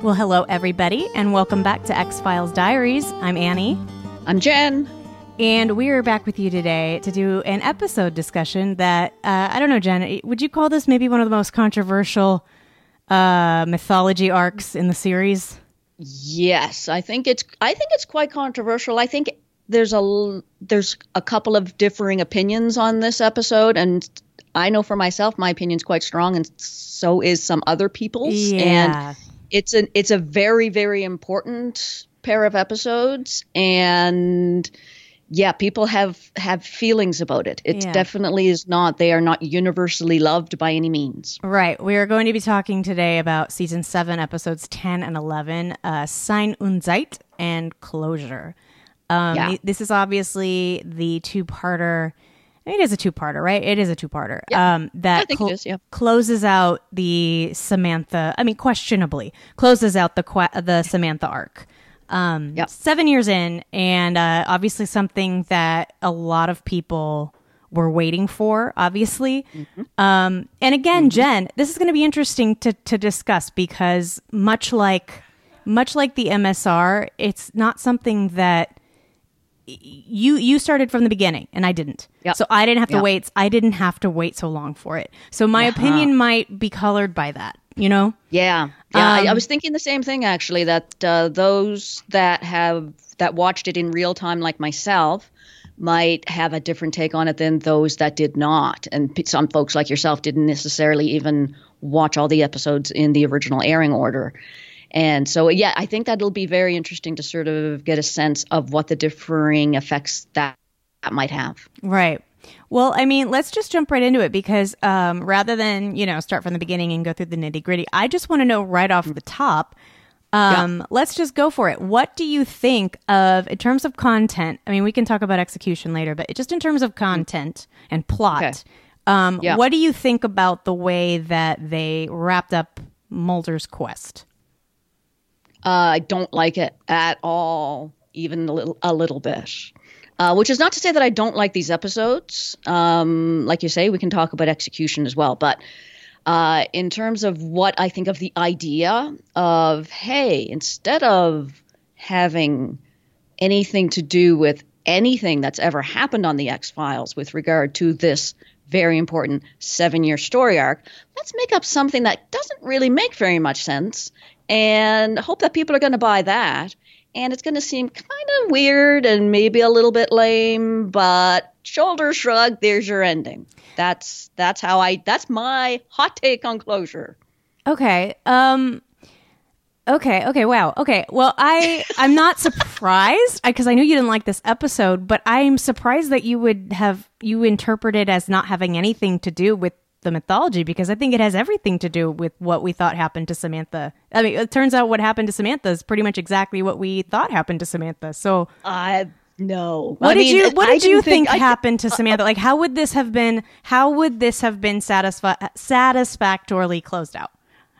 Well, hello, everybody, and welcome back to X-Files Diaries. I'm Annie. I'm Jen. And we are back with you today to do an episode discussion that, I don't know, Jen, would you call this maybe one of the most controversial mythology arcs in the series? Yes, I think it's quite controversial. I think there's a couple of differing opinions on this episode, and I know for myself, my opinion's quite strong, and so is some other people's. Yeah. And it's a very, very important pair of episodes, and yeah, people have feelings about it. It definitely is not. They are not universally loved by any means. Right. We are going to be talking today about season 7, episodes 10 and 11, Sein und Zeit and Closure. This is obviously the two-parter. It is a two-parter, right? It is a two-parter. Yeah. That I think it is, yeah. Closes out the Samantha, questionably, closes out the Samantha arc. 7 years in, and obviously something that a lot of people were waiting for, obviously. Mm-hmm. And again, Jen, this is going to be interesting to discuss because much like the MSR, it's not something that you started from the beginning and I didn't. Yep. So I didn't have to wait. I didn't have to wait so long for it. So my opinion might be colored by that, you know? Yeah. I was thinking the same thing, actually, that those that watched it in real time, like myself, might have a different take on it than those that did not. And some folks like yourself didn't necessarily even watch all the episodes in the original airing order. And so, yeah, I think that'll be very interesting to sort of get a sense of what the differing effects that might have. Right. Well, let's just jump right into it because rather than, start from the beginning and go through the nitty gritty, I just want to know right off the top, let's just go for it. What do you think of, in terms of content? We can talk about execution later, but just in terms of content and plot, what do you think about the way that they wrapped up Mulder's quest? I don't like it at all, even a little bit. Which is not to say that I don't like these episodes. Like you say, we can talk about execution as well. But in terms of what I think of the idea of, hey, instead of having anything to do with anything that's ever happened on the X-Files with regard to this very important 7-year story arc, let's make up something that doesn't really make very much sense and hope that people are going to buy that. And it's going to seem kind of weird and maybe a little bit lame, but shoulder shrug, there's your ending. That's my hot take on Closure. Okay. Okay. Wow. Okay. Well, I'm not surprised because I knew you didn't like this episode, but I'm surprised that you interpret it as not having anything to do with the mythology, because I think it has everything to do with what we thought happened to Samantha. It turns out what happened to Samantha is pretty much exactly what we thought happened to Samantha. So no. What did you think happened to Samantha? Like, how would this have been satisfactorily closed out?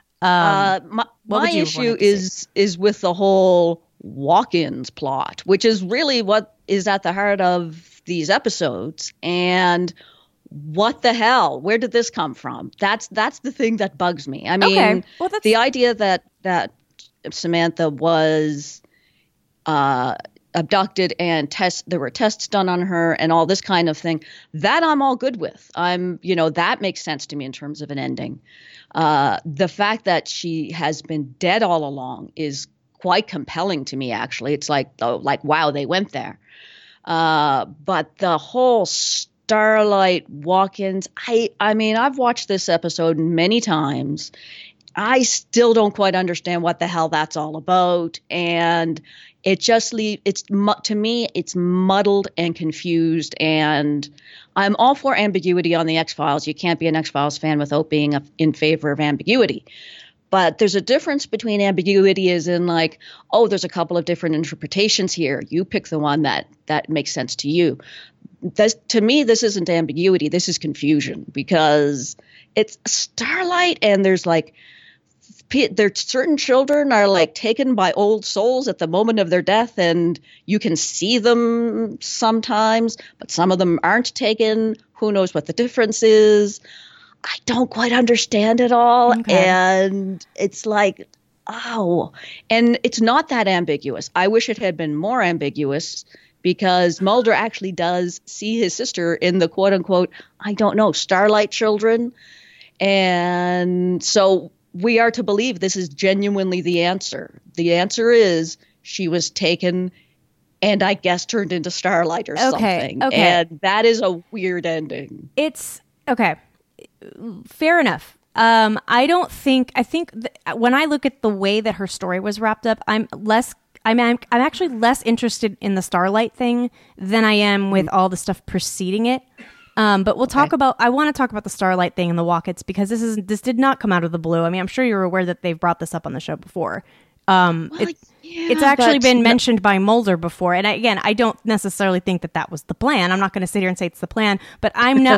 My issue is with the whole walk-ins plot, which is really what is at the heart of these episodes. And what the hell? Where did this come from? That's the thing that bugs me. The idea that Samantha was abducted and there were tests done on her and all this kind of thing, that I'm all good with. That makes sense to me in terms of an ending. The fact that she has been dead all along is quite compelling to me, actually. It's like, wow, they went there. But the whole Starlight walk-ins, I've watched this episode many times. I still don't quite understand what the hell that's all about. And it just to me, it's muddled and confused. And I'm all for ambiguity on the X-Files. You can't be an X-Files fan without being in favor of ambiguity. But there's a difference between ambiguity as in like, oh, there's a couple of different interpretations here. You pick the one that makes sense to you. To me, this isn't ambiguity. This is confusion, because it's Starlight and there's certain children are like taken by old souls at the moment of their death, and you can see them sometimes, but some of them aren't taken. Who knows what the difference is? I don't quite understand it all. Okay. And it's like, oh, and it's not that ambiguous. I wish it had been more ambiguous because Mulder actually does see his sister in the quote unquote, I don't know, Starlight children. And so we are to believe this is genuinely the answer. The answer is she was taken and I guess turned into Starlight or something. Okay. And that is a weird ending. It's okay. Fair enough. I think when I look at the way that her story was wrapped up, I'm actually less interested in the Starlight thing than I am with all the stuff preceding it. But we'll talk about, I want to talk about the Starlight thing and the Walkets because this did not come out of the blue. I mean, I'm sure you're aware that they've brought this up on the show before. It's actually been mentioned by Mulder before. And again, I don't necessarily think that was the plan. I'm not going to sit here and say it's the plan, but I am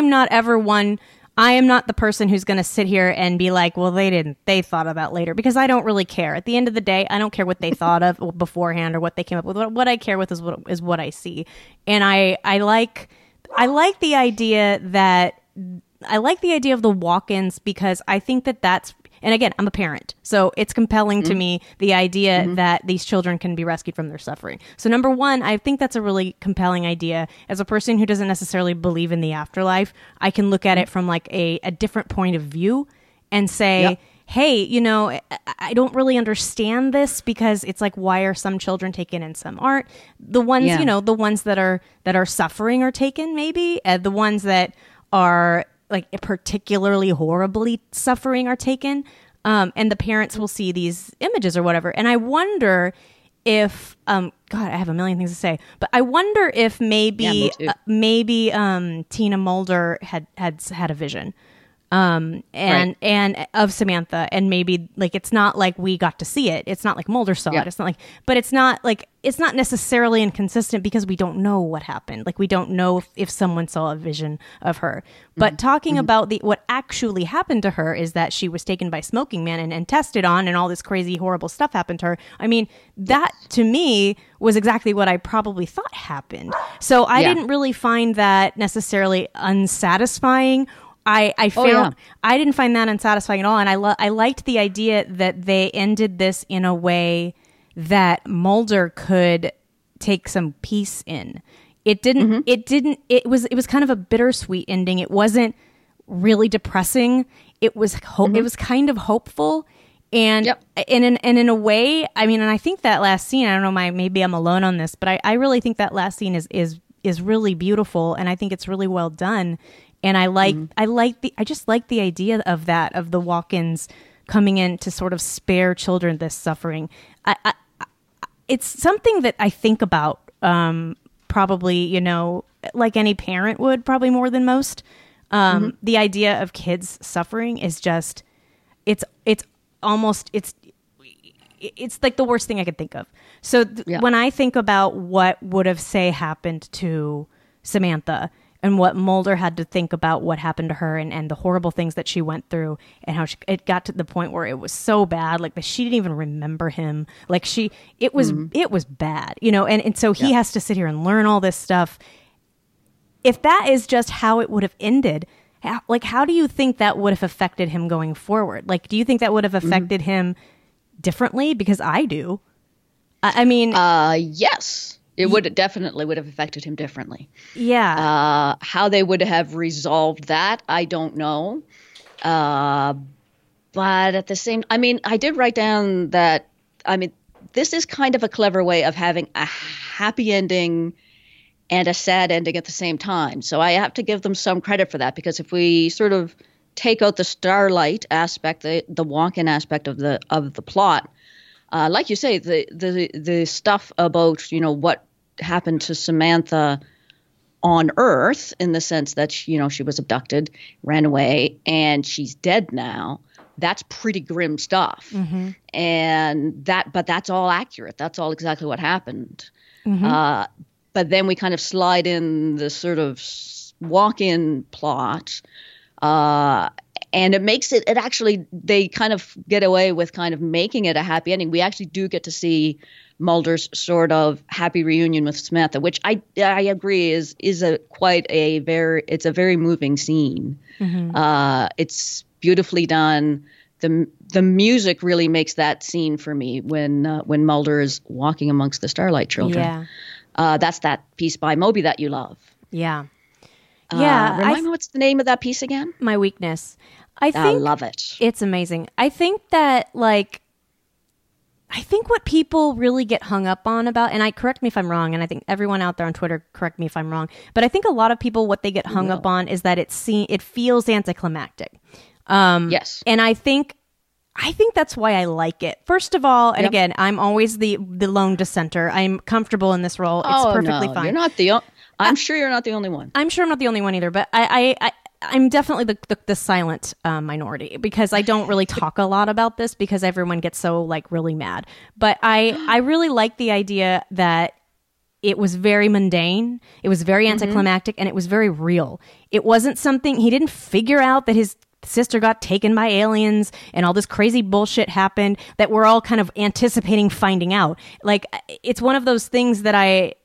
not the person who's going to sit here and be like, well, they thought of that later, because I don't really care. At the end of the day, I don't care what they thought of beforehand or what they came up with. What I care with is what I see. And I like the idea of the walk-ins because I think that's, and again, I'm a parent, so it's compelling to me, the idea that these children can be rescued from their suffering. So number one, I think that's a really compelling idea. As a person who doesn't necessarily believe in the afterlife, I can look at it from like a different point of view and say, hey, I don't really understand this because it's like, why are some children taken and some aren't? The ones, the ones that are suffering are taken, maybe. The ones that are like particularly horribly suffering are taken. And the parents will see these images or whatever. And I wonder if, God, I have a million things to say, but I wonder if maybe Tina Mulder had a vision. And of Samantha, and maybe like it's not like we got to see it. It's not like Mulder saw it. It's not like, but it's not necessarily inconsistent because we don't know what happened. Like we don't know if someone saw a vision of her. But talking about what actually happened to her is that she was taken by Smoking Man and tested on, and all this crazy horrible stuff happened to her. I mean, that to me was exactly what I probably thought happened. So I didn't really find that necessarily unsatisfying. I didn't find that unsatisfying at all, and I liked the idea that they ended this in a way that Mulder could take some peace in. It didn't. It was kind of a bittersweet ending. It wasn't really depressing. It was It was kind of hopeful, and in a way, I mean, and I think that last scene. I don't know. Maybe I'm alone on this, but I really think that last scene is really beautiful, and I think it's really well done. And I just like the idea of that, of the walk-ins coming in to sort of spare children this suffering. It's something that I think about, probably, like any parent would, probably more than most. The idea of kids suffering is just, it's like the worst thing I could think of. So when I think about what would have, say, happened to Samantha, and what Mulder had to think about what happened to her and the horrible things that she went through, and how it got to the point where it was so bad, like that she didn't even remember him. Like it was bad, and so he has to sit here and learn all this stuff. If that is just how it would have ended, how do you think that would have affected him going forward? Like, do you think that would have affected him differently? Because I do. I mean, yes. It definitely would have affected him differently. Yeah. How they would have resolved that, I don't know. But at the same, I mean, I did write down that, I mean, this is kind of a clever way of having a happy ending and a sad ending at the same time. So I have to give them some credit for that, because if we sort of take out the Starlight aspect, the walk-in aspect of the plot, like you say, the stuff about, what happened to Samantha on Earth, in the sense that she was abducted, ran away, and she's dead now. That's pretty grim stuff. And but that's all accurate. That's all exactly what happened. But then we kind of slide in the sort of walk-in plot, and it makes it actually, they kind of get away with kind of making it a happy ending. We actually do get to see Mulder's sort of happy reunion with Samantha, which I agree is a very moving scene. It's beautifully done. the music really makes that scene for me when Mulder is walking amongst the Starlight Children. Yeah. That's that piece by Moby that you love. Yeah. Yeah. Remind me, what's the name of that piece again? My Weakness. I love it. It's amazing. I think that what people really get hung up on about, and correct me if I'm wrong, and I think everyone out there on Twitter, correct me if I'm wrong, but I think a lot of people, what they get hung up on is that it feels anticlimactic. Yes. And I think that's why I like it. First of all, and again, I'm always the lone dissenter. I'm comfortable in this role. It's perfectly fine. You're not I'm sure you're not the only one. I'm sure I'm not the only one either, but I'm definitely the silent minority, because I don't really talk a lot about this because everyone gets so really mad. But I really like the idea that it was very mundane, it was very anticlimactic, and it was very real. It wasn't something, he didn't figure out that his sister got taken by aliens and all this crazy bullshit happened that we're all kind of anticipating finding out. It's one of those things that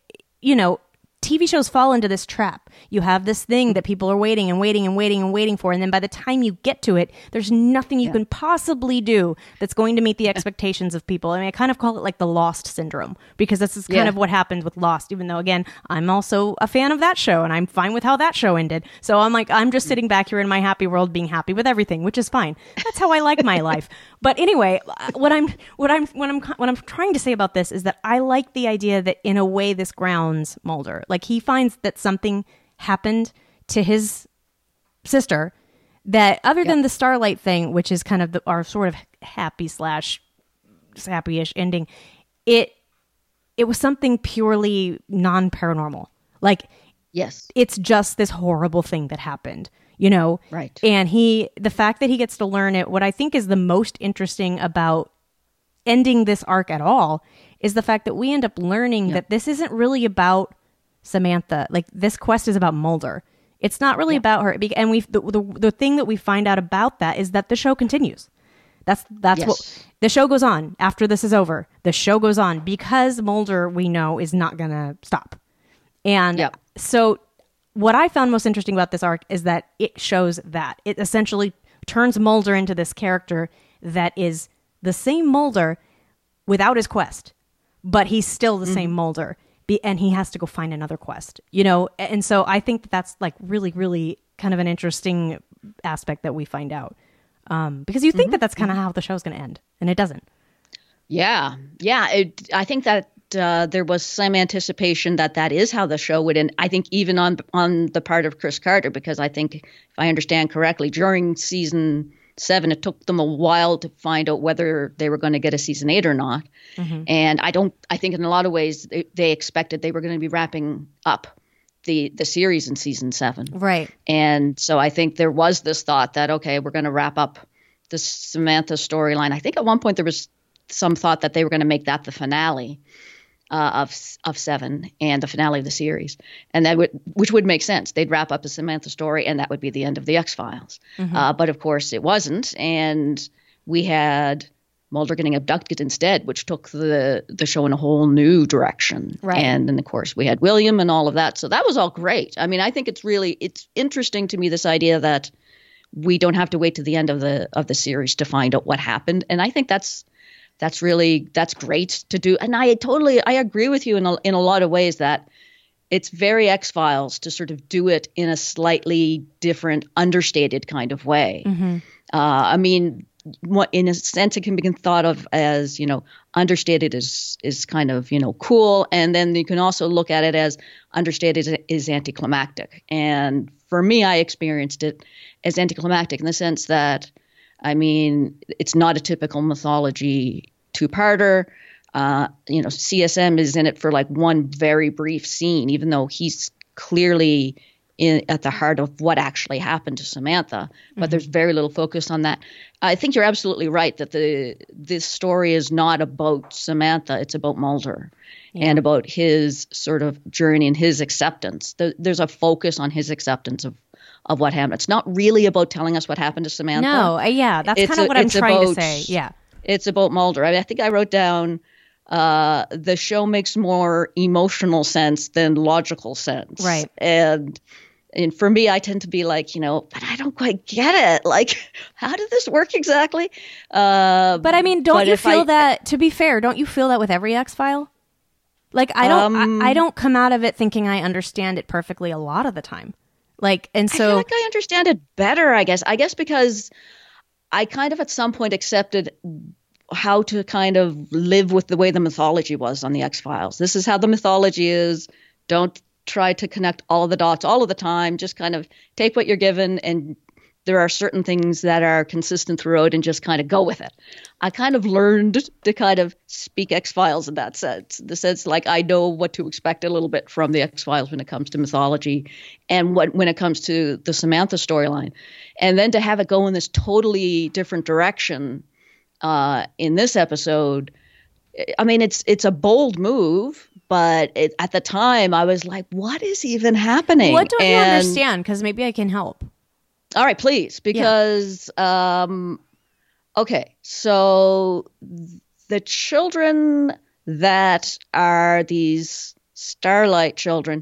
TV shows fall into this trap. You have this thing that people are waiting and waiting and waiting and waiting for, and then by the time you get to it, there's nothing you can possibly do that's going to meet the expectations of people. I mean, I kind of call it the Lost syndrome, because this is kind of what happened with Lost, even though, again, I'm also a fan of that show, and I'm fine with how that show ended. So I'm just sitting back here in my happy world being happy with everything, which is fine. That's how I like my life. But anyway, what I'm trying to say about this is that I like the idea that in a way this grounds Mulder. He finds that something happened to his sister that, other than the Starlight thing, which is kind of our sort of happy/happy-ish ending, it was something purely non-paranormal. Yes, it's just this horrible thing that happened, Right. And the fact that he gets to learn it, what I think is the most interesting about ending this arc at all is the fact that we end up learning that this isn't really about Samantha. This quest is about Mulder. It's not really about her. And the thing that we find out about that is that the show continues. That's what the show goes on after this is over. The show goes on because Mulder, we know, is not going to stop. And so what I found most interesting about this arc is that it shows that it essentially turns Mulder into this character that is the same Mulder without his quest, but he's still the same Mulder. And he has to go find another quest, And so I think that's really, really kind of an interesting aspect that we find out. Because you think that that's kind of how the show's going to end, and it doesn't. Yeah. Yeah. I think that there was some anticipation that is how the show would end. I think even on the part of Chris Carter, because I think, if I understand correctly, during season 7, it took them a while to find out whether they were going to get a season 8 or not. And I think in a lot of ways they expected they were going to be wrapping up the series in season 7. Right. And so I think there was this thought that, okay, we're going to wrap up the Samantha storyline. I think at one point there was some thought that they were going to make that the finale of 7 and the finale of the series, and which would make sense. They'd wrap up the Samantha story, and that would be the end of the X-Files. But of course, it wasn't, and we had Mulder getting abducted instead, which took the show in a whole new direction. Right. And then, of course, we had William and all of that. So that was all great. I mean, I think it's interesting to me, this idea that we don't have to wait to the end of the series to find out what happened, and I think that's great to do. And I agree with you in a lot of ways that it's very X-Files to sort of do it in a slightly different, understated kind of way. I mean, in a sense, it can be thought of as, understated is kind of, cool. And then you can also look at it as understated is anticlimactic. And for me, I experienced it as anticlimactic in the sense that, I mean, it's not a typical mythology two-parter. CSM is in it for one very brief scene, even though he's clearly at the heart of what actually happened to Samantha. But there's very little focus on that. I think you're absolutely right that this story is not about Samantha. It's about Mulder and about his sort of journey and his acceptance. There's a focus on his acceptance of what happened. It's not really about telling us what happened to Samantha. No, that's kind of what I'm trying to say. Yeah. It's about Mulder. I think I wrote down the show makes more emotional sense than logical sense. Right. And And for me, I tend to be like, but I don't quite get it. Like, how did this work exactly? But I mean, don't you feel that, to be fair, don't you feel that with every X-File? Like, I don't come out of it thinking I understand it perfectly a lot of the time. Like, and so. I feel like I understand it better, I guess. I guess because I kind of at some point accepted how to kind of live with the way the mythology was on the X-Files. This is how the mythology is. Don't try to connect all of the dots all of the time. Just kind of take what you're given, and there are certain things that are consistent throughout, and just kind of go with it. I kind of learned to kind of speak X-Files in that sense. The sense like I know what to expect a little bit from the X-Files when it comes to mythology and when it comes to the Samantha storyline. And then to have it go in this totally different direction in this episode, I mean, it's a bold move, but at the time I was like, what is even happening? What don't you understand? Because maybe I can help. All right, please. Because, okay, so the children that are these Starlight children,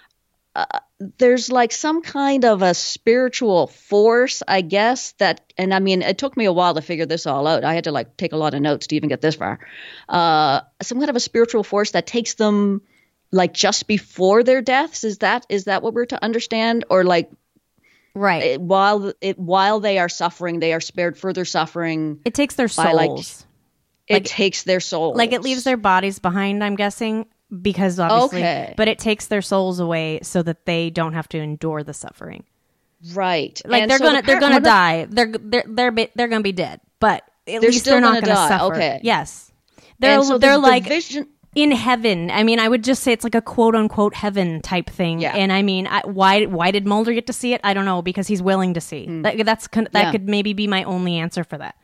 there's like some kind of a spiritual force, I guess, and I mean, it took me a while to figure this all out. I had to like take a lot of notes to even get this far. Some kind of a spiritual force that takes them like just before their deaths. Is that what we're to understand? Or like, right. While they are suffering, they are spared further suffering. It takes their souls. It takes their souls. Like it leaves their bodies behind, I'm guessing. Because obviously, but it takes their souls away so that they don't have to endure the suffering. Right. Like and they're gonna die. They're gonna be dead. But at least they're not gonna suffer. Okay. Yes. They're like in heaven. I mean, I would just say it's like a quote unquote heaven type thing. Yeah. And I mean, why did Mulder get to see it? I don't know, because he's willing to see. That could maybe be my only answer for that.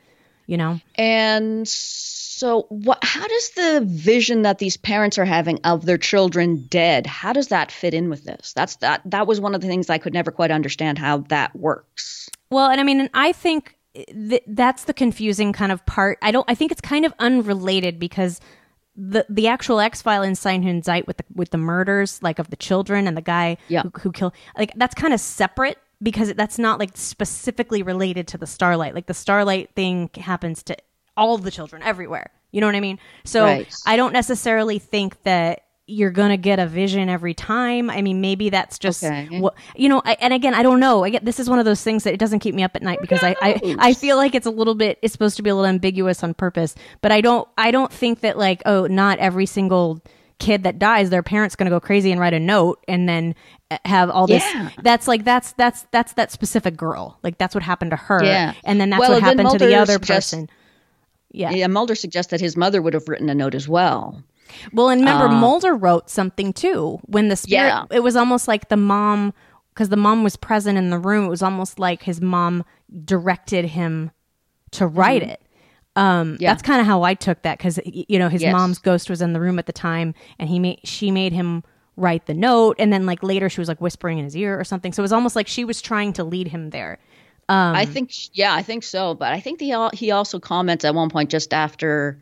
And so how does the vision that these parents are having of their children dead, how does that fit in with this? That was one of the things I could never quite understand how that works. Well, and I mean, I think that's the confusing kind of part. I think it's kind of unrelated because the actual X-File in Sein Hun Zeit with the murders, like of the children and the guy who killed, like that's kind of separate. Because that's not like specifically related to the Starlight. Like the Starlight thing happens to all of the children everywhere. You know what I mean? So right. I don't necessarily think that you're going to get a vision every time. I mean, maybe that's just, and again, I don't know. This is one of those things that it doesn't keep me up at night because I feel like it's supposed to be a little ambiguous on purpose. But I don't think that like, not every single kid that dies, their parents going to go crazy and write a note and then have all this. Yeah. That's that specific girl. Like that's what happened to her. Yeah. And then that's what happened to the other person. Yeah. Mulder suggests that his mother would have written a note as well. Well, and remember, Mulder wrote something too. When the spirit, it was almost like the mom, because the mom was present in the room. It was almost like his mom directed him to write it. That's kind of how I took that because his mom's ghost was in the room at the time, and she made him write the note, and then like later she was like whispering in his ear or something. So it was almost like she was trying to lead him there. I think so. But I think he also comments at one point just after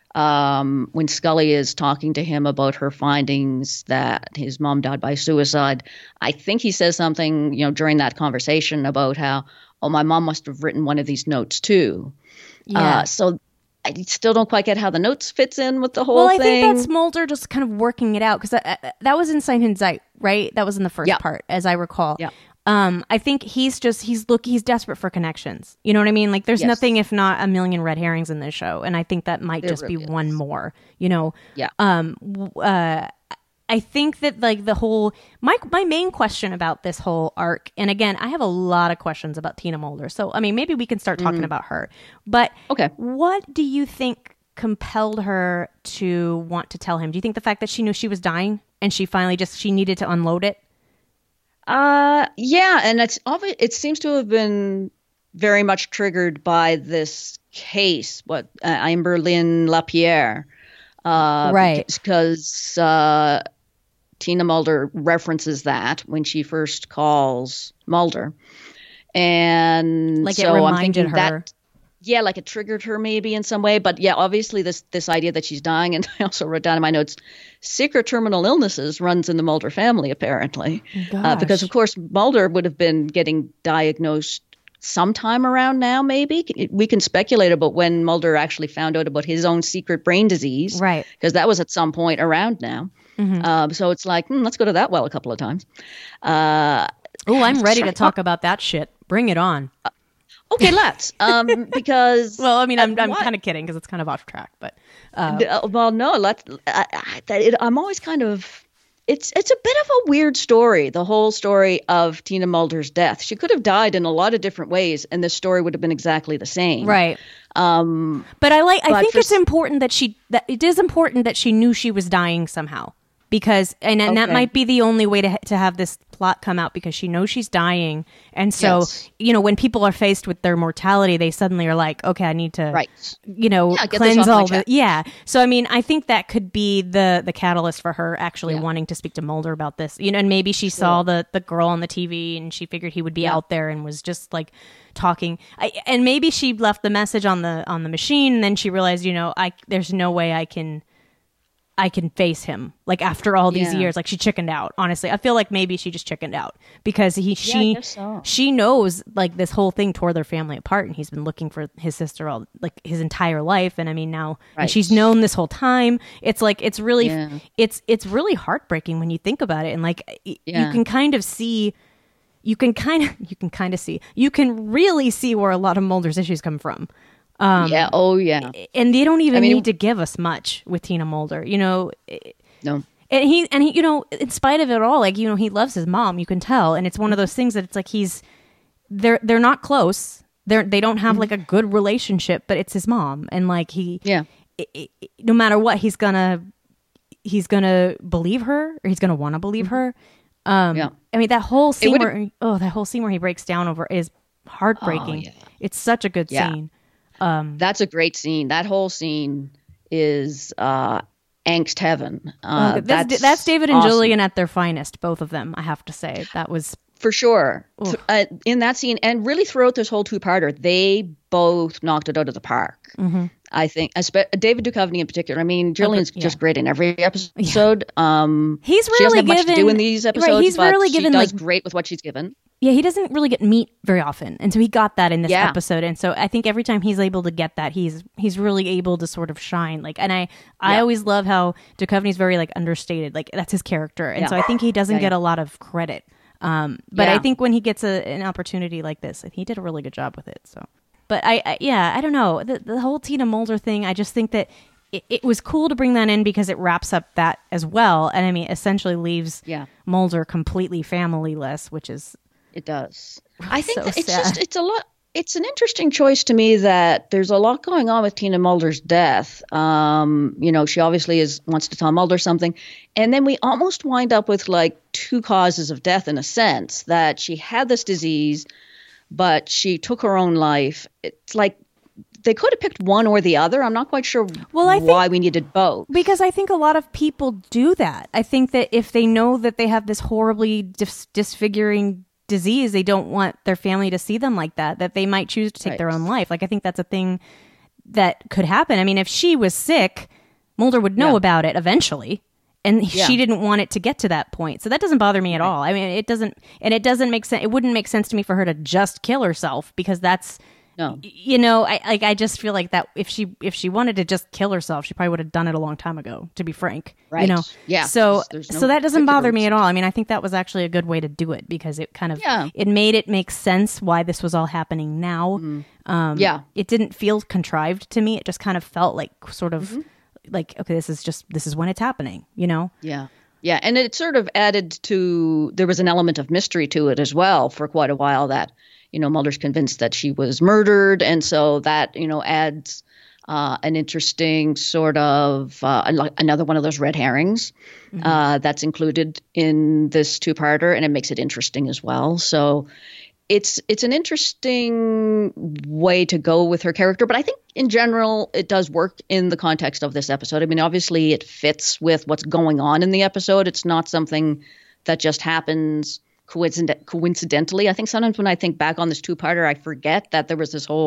when Scully is talking to him about her findings that his mom died by suicide. I think he says something during that conversation about how my mom must have written one of these notes too. Yeah. So I still don't quite get how the notes fits in with the whole thing. Well, I think that's Mulder just kind of working it out because that was in Sein Hun Zeit, right? That was in the first part, as I recall. Yeah. I think he's desperate for connections. You know what I mean? Like there's nothing if not a million red herrings in this show. And I think that might just be one more, Yeah. I think that like the whole, my main question about this whole arc, and again, I have a lot of questions about Tina Mulder. So, I mean, maybe we can start talking about her. But what do you think compelled her to want to tell him? Do you think the fact that she knew she was dying and she finally she needed to unload it? Yeah. And it seems to have been very much triggered by this case, Amber Lynn Lapierre. Right. Because Tina Mulder references that when she first calls Mulder. And like so it reminded her. yeah, like it triggered her maybe in some way. But yeah, obviously this idea that she's dying, and I also wrote down in my notes, secret terminal illnesses runs in the Mulder family apparently, because of course Mulder would have been getting diagnosed sometime around now. Maybe we can speculate about when Mulder actually found out about his own secret brain disease, right? Because that was at some point around now. So it's like, let's go to that well a couple of times. Oh, I'm ready to talk about that shit. Bring it on. Okay, let's. Because well, I mean, I'm kind of kidding because it's kind of off track, but well, no, let's. I'm always kind of. It's a bit of a weird story. The whole story of Tina Mulder's death. She could have died in a lot of different ways, and this story would have been exactly the same. Right. But I think it's important that it is important that she knew she was dying somehow. Because and that might be the only way to have this plot come out, because she knows she's dying, and so when people are faced with their mortality, they suddenly are like, okay, I need to cleanse all the So I mean, I think that could be the catalyst for her actually wanting to speak to Mulder about this, and maybe she saw the girl on the TV and she figured he would be out there and was just like talking, and maybe she left the message on the machine, and then she realized, there's no way I can face him, like, after all these years. Like, she chickened out. Honestly, I feel like maybe she just chickened out because she knows, like, this whole thing tore their family apart, and he's been looking for his sister all, like, his entire life. And I mean, now and she's known this whole time. It's like, it's really it's really heartbreaking when you think about it. And like, you can kind of see. You can really see where a lot of Mulder's issues come from. And they don't even need to give us much with Tina Mulder, No. And he, in spite of it all, like, he loves his mom, you can tell. And it's one of those things that it's like they're not close. They don't have like a good relationship, but it's his mom. And like no matter what, he's gonna believe her, or he's gonna want to believe her. I mean, that whole scene where he breaks down over is heartbreaking. It's such a good scene. That's a great scene. That whole scene is angst heaven. That's David and Julian at their finest, both of them, I have to say. That was for sure. In that scene, and really throughout this whole two-parter, they both knocked it out of the park. I think David Duchovny in particular. I mean, Julian's just great in every episode. He's really she doesn't have much to do in these episodes, right, he's but really given, she does great with what she's given. Yeah, he doesn't really get meat very often, and so he got that in this episode. And so I think every time he's able to get that, he's really able to sort of shine. Like, and I always love how Duchovny's very like understated, like that's his character, and so I think he doesn't get a lot of credit. But I think when he gets an opportunity like this, he did a really good job with it. So, but I don't know, the whole Tina Mulder thing. I just think that it was cool to bring that in because it wraps up that as well, and I mean, essentially leaves Mulder completely familyless, which is. It does. I think it's a lot. It's an interesting choice to me that there's a lot going on with Tina Mulder's death. She obviously wants to tell Mulder something. And then we almost wind up with like two causes of death in a sense, that she had this disease, but she took her own life. It's like they could have picked one or the other. I'm not quite sure why we needed both. Because I think a lot of people do that. I think that if they know that they have this horribly disfiguring disease, they don't want their family to see them like that they might choose to take their own life. Like, I think that's a thing that could happen. I mean, if she was sick, Mulder would know about it eventually, and she didn't want it to get to that point. So that doesn't bother me at all. I mean, it doesn't make sense. It wouldn't make sense to me for her to just kill herself, because that's I just feel like that if she wanted to just kill herself, she probably would have done it a long time ago, to be frank. Right. So that doesn't bother me at all. I mean, I think that was actually a good way to do it, because it kind of it made it make sense why this was all happening now. It didn't feel contrived to me. It just kind of felt like sort of like, okay, this is when it's happening, Yeah, and it sort of added to, there was an element of mystery to it as well for quite a while, that Mulder's convinced that she was murdered. And so that, adds an interesting sort of another one of those red herrings that's included in this two-parter, and it makes it interesting as well. So it's an interesting way to go with her character. But I think in general, it does work in the context of this episode. I mean, obviously it fits with what's going on in the episode. It's not something that just happens coincidentally. I think sometimes when I think back on this two-parter, I forget that there was this whole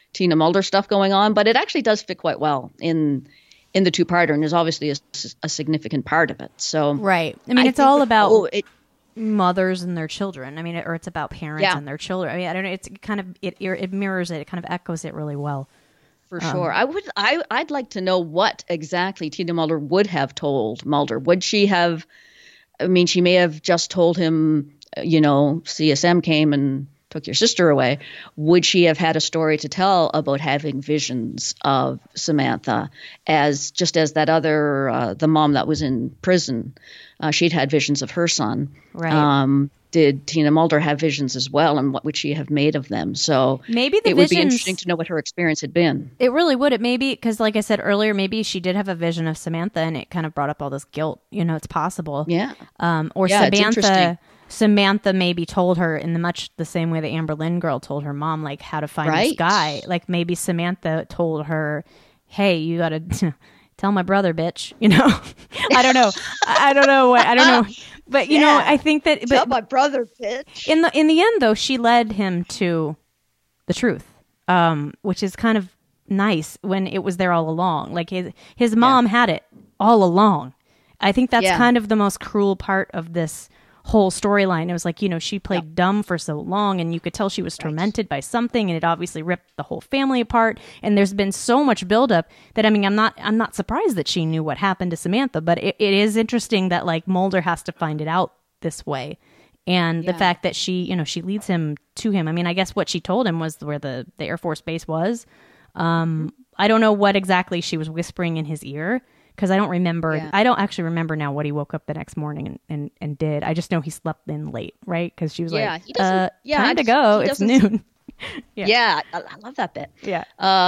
Tina Mulder stuff going on, but it actually does fit quite well in the two-parter, and is obviously a significant part of it. So right. I mean, it's all about mothers and their children. I mean, or it's about parents and their children. I mean, I don't know. It's kind of it mirrors it. It kind of echoes it really well. For sure. I'd like to know what exactly Tina Mulder would have told Mulder. Would she have? I mean, she may have just told him, CSM came and took your sister away. Would she have had a story to tell about having visions of Samantha, as that other, the mom that was in prison, she'd had visions of her son. Right. Did Tina Mulder have visions as well, and what would she have made of them? So maybe it would be interesting to know what her experience had been. It really would. It maybe, because like I said earlier, maybe she did have a vision of Samantha, and it kind of brought up all this guilt. It's possible. Yeah. Or Samantha maybe told her in much the same way the Amber Lynn girl told her mom, like, how to find this guy. Like maybe Samantha told her, hey, you got to tell my brother, bitch. I don't know. I don't know. But I think that tell my brother, bitch. In the end, though, she led him to the truth, which is kind of nice when it was there all along. Like his mom had it all along. I think that's kind of the most cruel part of this whole storyline. It was like, she played dumb for so long, and you could tell she was tormented by something, and it obviously ripped the whole family apart. And there's been so much buildup that, I mean, I'm not surprised that she knew what happened to Samantha, but it is interesting that like Mulder has to find it out this way. And the fact that she leads him to him. I mean, I guess what she told him was where the Air Force base was. I don't know what exactly she was whispering in his ear, because I don't remember. Yeah. I don't actually remember now what he woke up the next morning and did. I just know he slept in late, right? Because she was time to go. It's noon. I love that bit. Yeah.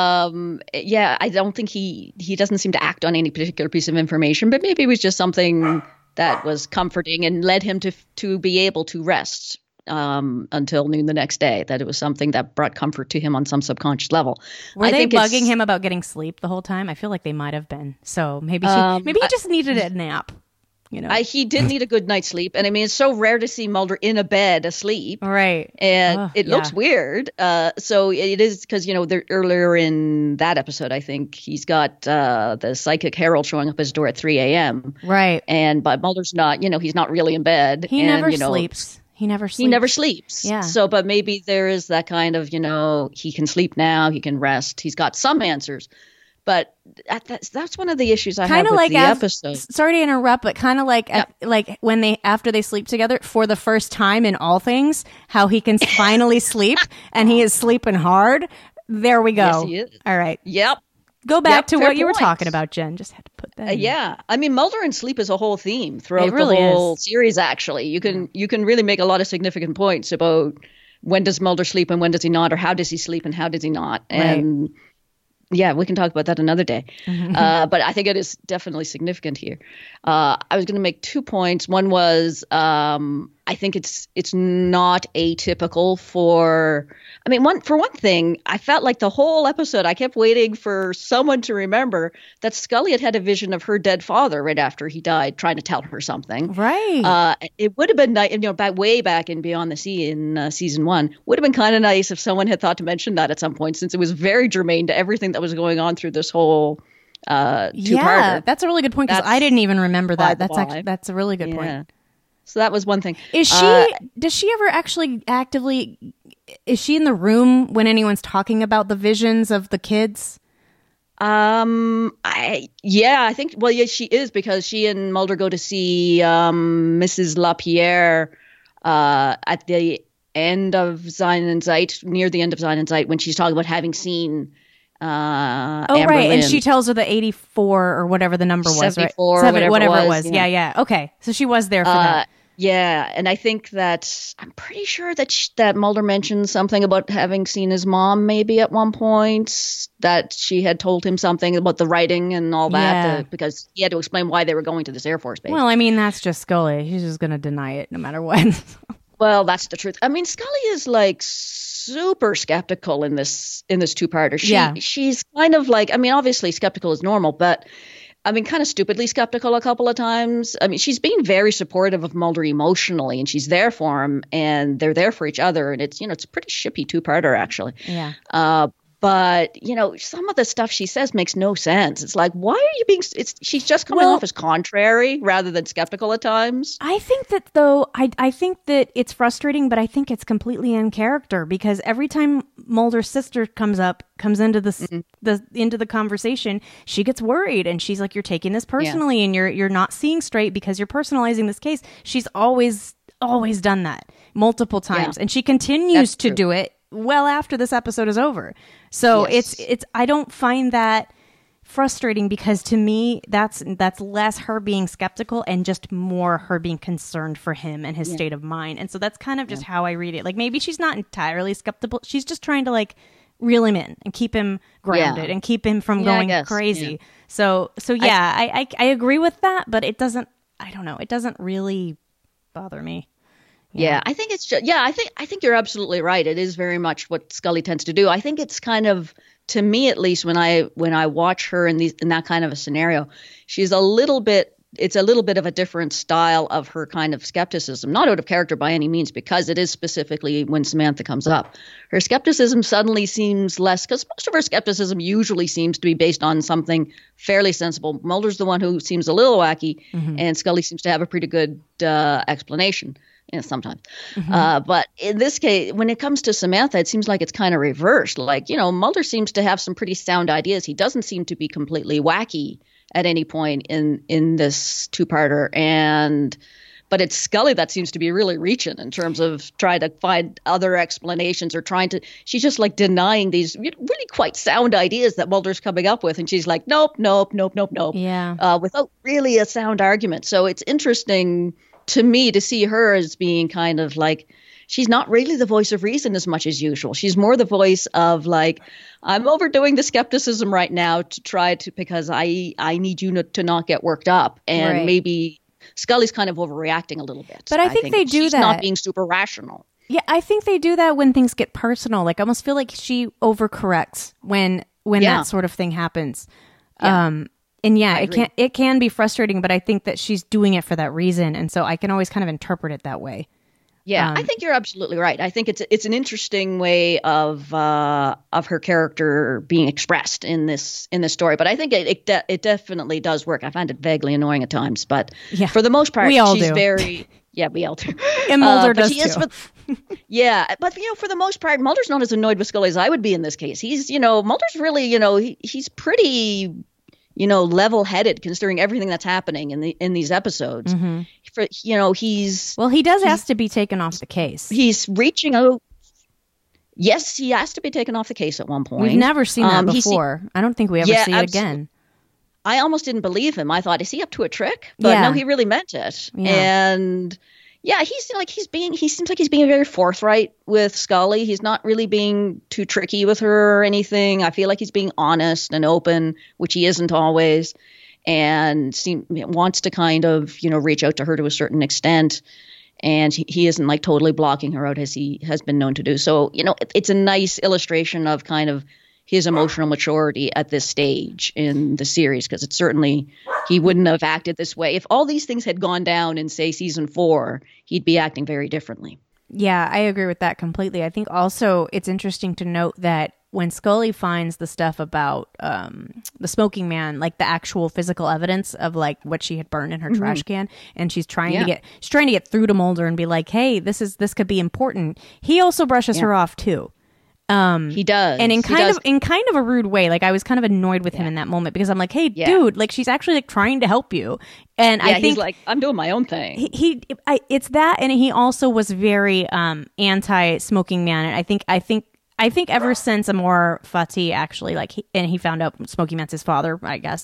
I don't think he doesn't seem to act on any particular piece of information, but maybe it was just something that was comforting and led him to be able to rest until noon the next day. That it was something that brought comfort to him on some subconscious level. Were they bugging him about getting sleep the whole time? I feel like they might have been. So maybe he just needed a nap. He did need a good night's sleep, and I mean, it's so rare to see Mulder in a bed asleep, right? And it looks weird. So it is because earlier in that episode, I think he's got the psychic Harold showing up at his door at 3 a.m. Right, but Mulder's not. He's not really in bed. He never sleeps. He never sleeps. Yeah. So, but maybe there is that kind of, he can sleep now, he can rest. He's got some answers. But that's one of the issues I have with the episode. Sorry to interrupt, but kind of like when after they sleep together for the first time in all things, how he can finally sleep, and he is sleeping hard. There we go. Yes, he is. All right. Yep. Go back to what you were talking about, Jen. Just had to put that in. I mean, Mulder and sleep is a whole theme throughout the whole series, actually. You can really make a lot of significant points about when does Mulder sleep and when does he not, or how does he sleep and how does he not. And we can talk about that another day. Mm-hmm. But I think it is definitely significant here. I was going to make 2 points. One was I think it's not atypical for – I mean, for one thing, I felt like the whole episode I kept waiting for someone to remember that Scully had a vision of her dead father right after he died, trying to tell her something. Right. It would have been nice, way back in Beyond the Sea in season 1, would have been kind of nice if someone had thought to mention that at some point, since it was very germane to everything that was going on through this whole two-parter. Yeah, that's a really good point, because I didn't even remember that. That's a really good point. So that was one thing. Is she? Does she ever actually actively? Is she in the room when anyone's talking about the visions of the kids? I think. Well, yes, she is, because she and Mulder go to see Mrs. LaPierre at the end of Sein und Zeit, near the end of Sein und Zeit, when she's talking about having seen. Amber Lynn. And she tells her the 84 or whatever the number was, 74, right? Whatever it was. Yeah. Okay, so she was there for that. Yeah, and I think that I'm pretty sure that Mulder mentioned something about having seen his mom maybe at one point, that she had told him something about the writing and all that, because he had to explain why they were going to this Air Force base. Well, I mean, that's just Scully. She's just going to deny it no matter what. Well, that's the truth. I mean, Scully is like super skeptical in this two-parter. She's kind of like, I mean, obviously skeptical is normal, but I mean, kind of stupidly skeptical a couple of times. I mean, she's being very supportive of Mulder emotionally, and she's there for him, and they're there for each other. And it's, it's a pretty shippy two-parter, actually. Yeah. But, some of the stuff she says makes no sense. It's like, why are you being, she's just coming off as contrary rather than skeptical at times. I think that though, I think that it's frustrating, but I think it's completely in character because every time Mulder's sister comes into into the conversation, she gets worried and she's like, you're taking this personally and you're not seeing straight because you're personalizing this case. She's always done that multiple times and she continues to do it well after this episode is over. So it's I don't find that frustrating because to me that's less her being skeptical and just more her being concerned for him and his state of mind. And so that's kind of just how I read it. Like maybe she's not entirely skeptical. She's just trying to like reel him in and keep him grounded and keep him from going crazy. Yeah. So I agree with that, but it doesn't really bother me. Yeah, I think it's just, I think you're absolutely right. It is very much what Scully tends to do. I think it's kind of, to me at least, when I watch her in that kind of a scenario, it's a little bit of a different style of her kind of skepticism, not out of character by any means, because it is specifically when Samantha comes up. Her skepticism suddenly seems less, because most of her skepticism usually seems to be based on something fairly sensible. Mulder's the one who seems a little wacky, and Scully seems to have a pretty good explanation. Sometimes. But in this case, when it comes to Samantha, it seems like it's kind of reversed. Like, Mulder seems to have some pretty sound ideas. He doesn't seem to be completely wacky at any point in this two-parter. But it's Scully that seems to be really reaching in terms of trying to find other explanations or she's just like denying these really quite sound ideas that Mulder's coming up with. And she's like, nope. Yeah. Without really a sound argument. So it's interesting to me to see her as being kind of like, she's not really the voice of reason as much as usual. She's more the voice of like, I'm overdoing the skepticism right now because I need you to not get worked up. And maybe Scully's kind of overreacting a little bit. But I think they do she's that. Not being super rational. Yeah, I think they do that when things get personal. Like I almost feel like she overcorrects when that sort of thing happens. Yeah. And it can be frustrating, but I think that she's doing it for that reason, and so I can always kind of interpret it that way. Yeah, I think you're absolutely right. I think it's an interesting way of her character being expressed in this story, but I think it definitely does work. I find it vaguely annoying at times, but for the most part, she's very we all do. And Mulder does too. But for the most part, Mulder's not as annoyed with Scully as I would be in this case. He's Mulder's really he's pretty level-headed considering everything that's happening in these episodes. He does ask to be taken off the case. He's reaching out. Yes, he has to be taken off the case at one point. We've never seen that before. I don't think we ever see it again. I almost didn't believe him. I thought, is he up to a trick? But no, he really meant it. Yeah. And he seems like he's being very forthright with Scully. He's not really being too tricky with her or anything. I feel like he's being honest and open, which he isn't always, and wants to kind of, reach out to her to a certain extent. And he isn't like totally blocking her out as he has been known to do. So, it's a nice illustration of kind of his emotional maturity at this stage in the series, because it's certainly, he wouldn't have acted this way. If all these things had gone down in, say, season 4, he'd be acting very differently. Yeah, I agree with that completely. I think also it's interesting to note that when Scully finds the stuff about the smoking man, like the actual physical evidence of like what she had burned in her trash can, and she's trying to get through to Mulder and be like, hey, this could be important. He also brushes her off too. He does. And in kind of a rude way. Like I was kind of annoyed with him in that moment because I'm like, hey, dude, like she's actually like trying to help you. And I think he's like, I'm doing my own thing. It's that. And he also was very anti-smoking man. And I think ever since Amor Fati actually, he found out Smokey Man's his father, I guess,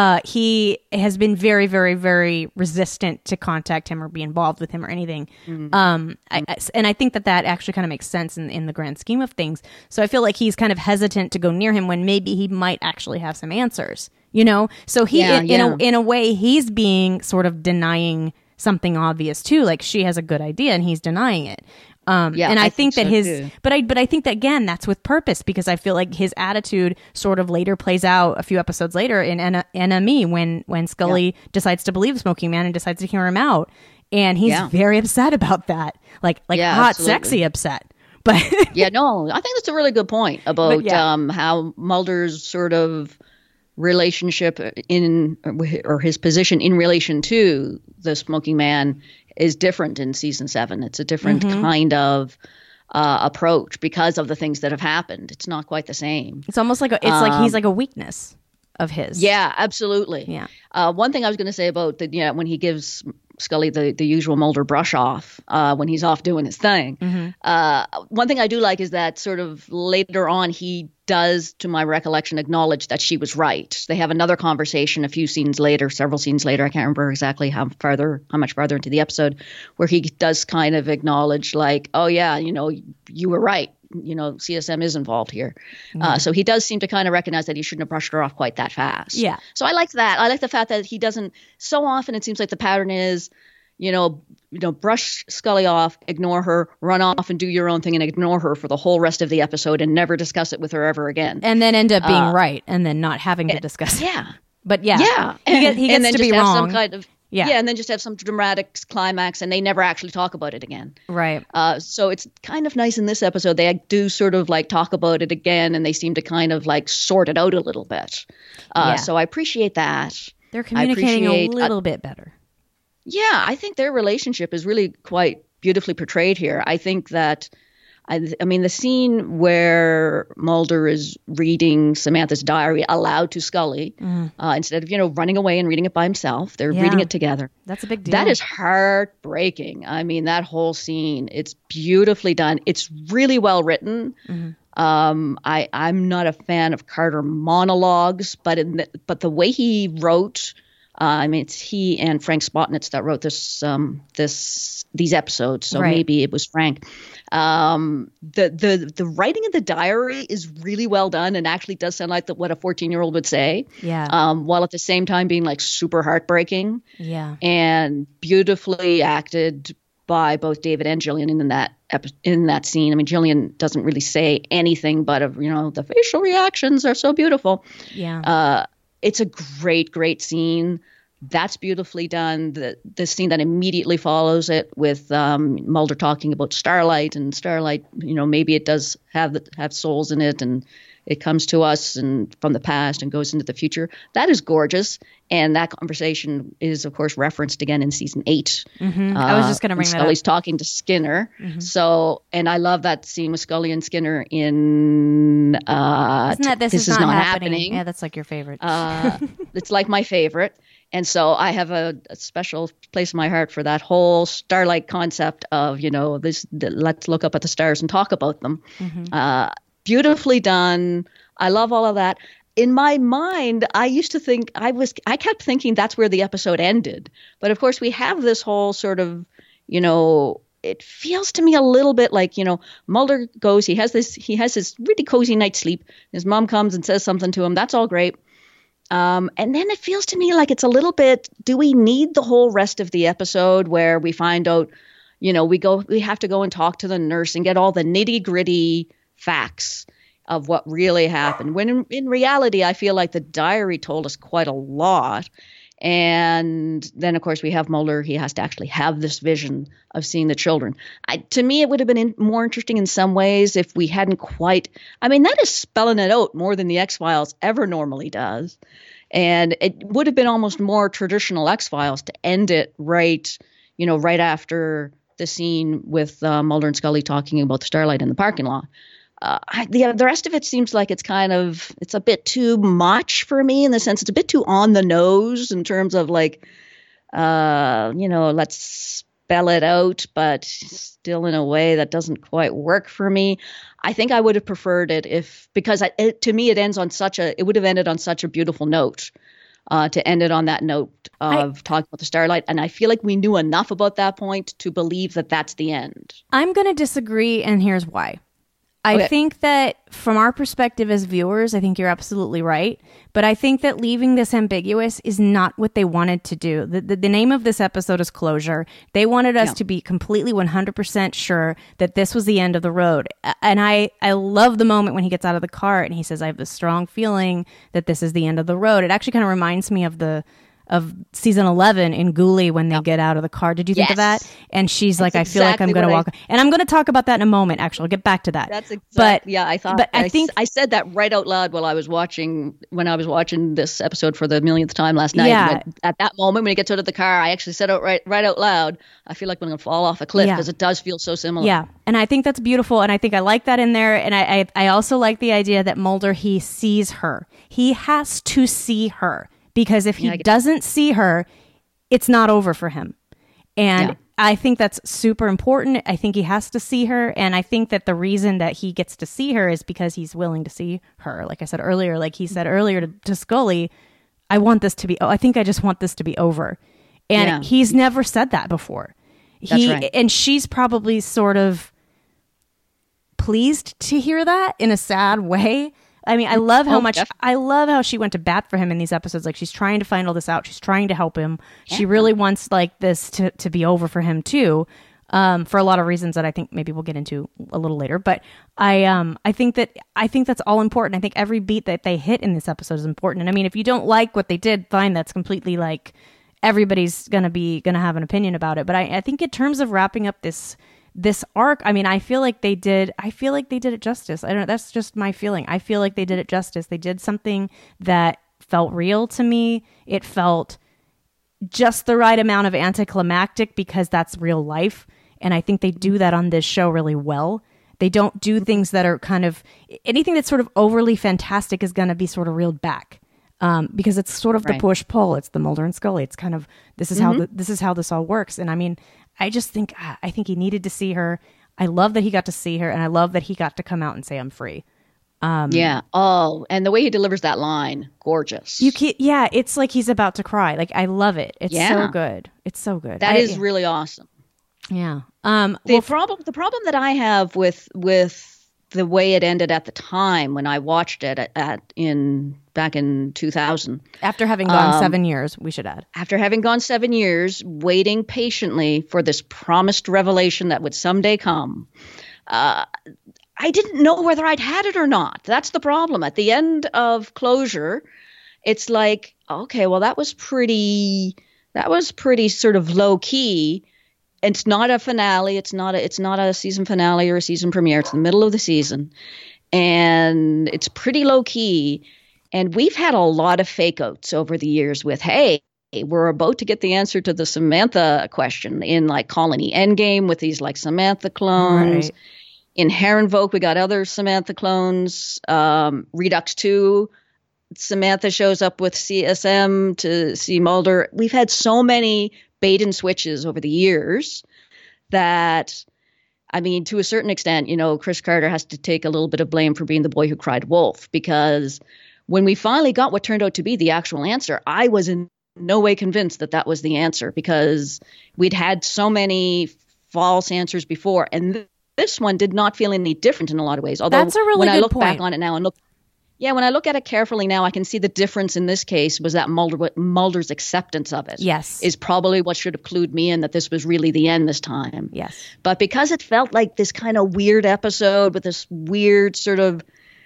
he has been very, very, very resistant to contact him or be involved with him or anything. And I think that actually kind of makes sense in the grand scheme of things. So I feel like he's kind of hesitant to go near him when maybe he might actually have some answers, So he, in a way, he's being sort of denying something obvious too. Like she has a good idea and he's denying it. And I think that I think that again, that's with purpose, because I feel like his attitude sort of later plays out a few episodes later in NME when Scully decides to believe Smoking Man and decides to hear him out. And he's very upset about that. Like hot, sexy upset. But yeah, no, I think that's a really good point about how Mulder's sort of relationship or his position in relation to the Smoking Man is different in season 7. It's a different kind of approach because of the things that have happened. It's not quite the same. It's almost like like he's like a weakness of his. Yeah, absolutely. Yeah. One thing I was going to say about when he gives Scully the usual Mulder brush off when he's off doing his thing. One thing I do like is that sort of later on he does, to my recollection, acknowledge that she was right. They have another conversation several scenes later, I can't remember exactly how much farther into the episode, where he does kind of acknowledge like, oh yeah, you were right. CSM is involved here. So he does seem to kind of recognize that he shouldn't have brushed her off quite that fast. Yeah. So I like that. I like the fact that he doesn't, so often it seems like the pattern is, brush Scully off, ignore her, run off and do your own thing and ignore her for the whole rest of the episode and never discuss it with her ever again. And then end up being right and then not having to discuss it. Yeah. But yeah. Yeah. He gets to be wrong. Some kind of, and then just have some dramatic climax and they never actually talk about it again. Right. So it's kind of nice in this episode. They do sort of like talk about it again and they seem to kind of like sort it out a little bit. So I appreciate that. They're communicating a little bit better. Yeah, I think their relationship is really quite beautifully portrayed here. I think that, I mean, the scene where Mulder is reading Samantha's diary aloud to Scully, instead of, running away and reading it by himself, they're reading it together. That's a big deal. That is heartbreaking. I mean, that whole scene, it's beautifully done. It's really well written. I'm not a fan of Carter monologues, but the way he wrote, it's he and Frank Spotnitz that wrote these episodes, so maybe it was Frank. The writing in the diary is really well done and actually does sound like what a 14-year-old would say. Yeah. While at the same time being like super heartbreaking. Yeah. And beautifully acted by both David and Gillian in that scene. I mean, Gillian doesn't really say anything, but the facial reactions are so beautiful. Yeah. It's a great, great scene. That's beautifully done. The scene that immediately follows it with Mulder talking about Starlight, and Starlight, maybe it does have souls in it, and it comes to us and from the past and goes into the future. That is gorgeous, and that conversation is, of course, referenced again in season 8. I was just going to bring that up. Scully's talking to Skinner. So, and I love that scene with Scully and Skinner in Isn't that This Is Not Happening? Yeah, that's like your favorite. It's like my favorite. And so I have a special place in my heart for that whole Starlight concept of, let's look up at the stars and talk about them. Beautifully done. I love all of that. In my mind, I used to think I kept thinking that's where the episode ended. But of course, we have this whole sort of, it feels to me a little bit like, Mulder goes, he has this really cozy night's sleep. His mom comes and says something to him. That's all great. And then it feels to me like it's a little bit, do we need the whole rest of the episode where we find out, we have to go and talk to the nurse and get all the nitty gritty facts of what really happened, when in reality, I feel like the diary told us quite a lot. And then, of course, we have Mulder. He has to actually have this vision of seeing the children. To me, it would have been more interesting in some ways if we hadn't quite. I mean, that is spelling it out more than the X-Files ever normally does. And it would have been almost more traditional X-Files to end it right after the scene with Mulder and Scully talking about the Starlight in the parking lot. The rest of it seems like it's a bit too much for me, in the sense it's a bit too on the nose in terms of like, let's spell it out, but still in a way that doesn't quite work for me. I think I would have preferred it because to me it would have ended on such a beautiful note, to end it on that note of talking about the Starlight. And I feel like we knew enough about that point to believe that that's the end. I'm going to disagree, and here's why. I think that from our perspective as viewers, I think you're absolutely right. But I think that leaving this ambiguous is not what they wanted to do. The name of this episode is Closure. They wanted us to be completely 100% sure that this was the end of the road. And I love the moment when he gets out of the car and he says, I have this strong feeling that this is the end of the road. It actually kind of reminds me of the of season 11 in Ghoulie when they get out of the car. Did you think of that? And she's like, I feel like I'm going to walk. And I'm going to talk about that in a moment, actually. I'll get back to that. That's exactly, I thought, but I said that right out loud when I was watching this episode for the millionth time last night. Yeah. At that moment, when he gets out of the car, I actually said it right out loud. I feel like I'm going to fall off a cliff because it does feel so similar. Yeah. And I think that's beautiful. And I think I like that in there. And I also like the idea that Mulder, he sees her. He has to see her. Because if he doesn't see her, it's not over for him. And I think that's super important. I think he has to see her. And I think that the reason that he gets to see her is because he's willing to see her. Like I said earlier, like he said earlier to Scully, I think I just want this to be over. And he's never said that before. That's right. And she's probably sort of pleased to hear that in a sad way. I mean, I love how she went to bat for him in these episodes. Like, she's trying to find all this out. She's trying to help him. Yeah. She really wants like this to be over for him too, for a lot of reasons that I think maybe we'll get into a little later. But I think that's all important. I think every beat that they hit in this episode is important. And I mean, if you don't like what they did, fine. That's completely like everybody's gonna have an opinion about it. But I think in terms of wrapping up this arc, I mean, I feel like they did it justice. I don't know. That's just my feeling. I feel like they did it justice. They did something that felt real to me. It felt just the right amount of anticlimactic because that's real life. And I think they do that on this show really well. They don't do things that are kind of, anything that's sort of overly fantastic is going to be sort of reeled back. Because it's sort of the push-pull. It's the Mulder and Scully. It's kind of, this is how this all works. And I mean, I think he needed to see her. I love that he got to see her, and I love that he got to come out and say, I'm free. Yeah. Oh, and the way he delivers that line, gorgeous. It's like he's about to cry. Like, I love it. It's so good. It's so good. That is really awesome. Yeah. The problem that I have with the way it ended at the time when I watched it back in 2000. After having gone 7 years, we should add. After having gone 7 years, waiting patiently for this promised revelation that would someday come, I didn't know whether I'd had it or not. That's the problem. At the end of Closure, it's like, okay, well, that was pretty sort of low key. It's not a finale. It's not a season finale or a season premiere. It's the middle of the season, and it's pretty low key. And we've had a lot of fake outs over the years with, hey, we're about to get the answer to the Samantha question in like Colony Endgame with these like Samantha clones. Right. In Herrenvolk, we got other Samantha clones. Redux 2, Samantha shows up with CSM to see Mulder. We've had so many bait and switches over the years that, I mean, to a certain extent, Chris Carter has to take a little bit of blame for being the boy who cried wolf, because when we finally got what turned out to be the actual answer, I was in no way convinced that was the answer, because we'd had so many false answers before. And this one did not feel any different in a lot of ways. Although that's a really when good I look point. back on it now and when I look at it carefully now, I can see the difference in this case was that Mulder's acceptance of it is probably what should have clued me in that this was really the end this time. Yes. But because it felt like this kind of weird episode with this weird sort of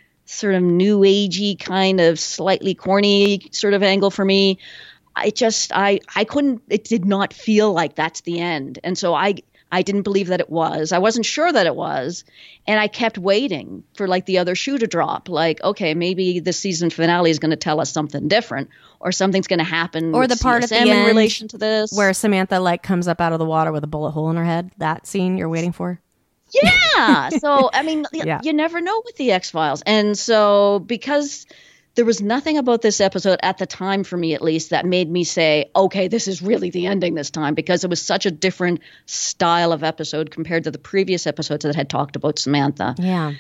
new agey kind of slightly corny sort of angle for me, I couldn't, it did not feel like that's the end. And so I didn't believe that it was. I wasn't sure that it was. And I kept waiting for like the other shoe to drop. Like, okay, maybe the season finale is going to tell us something different, or something's going to happen. Or the part CSM at the end in relation to this, where Samantha like comes up out of the water with a bullet hole in her head. That scene you're waiting for. Yeah. So, I mean, you never know with the X-Files. And so because there was nothing about this episode at the time, for me at least, that made me say, okay, this is really the ending this time, because it was such a different style of episode compared to the previous episodes that had talked about Samantha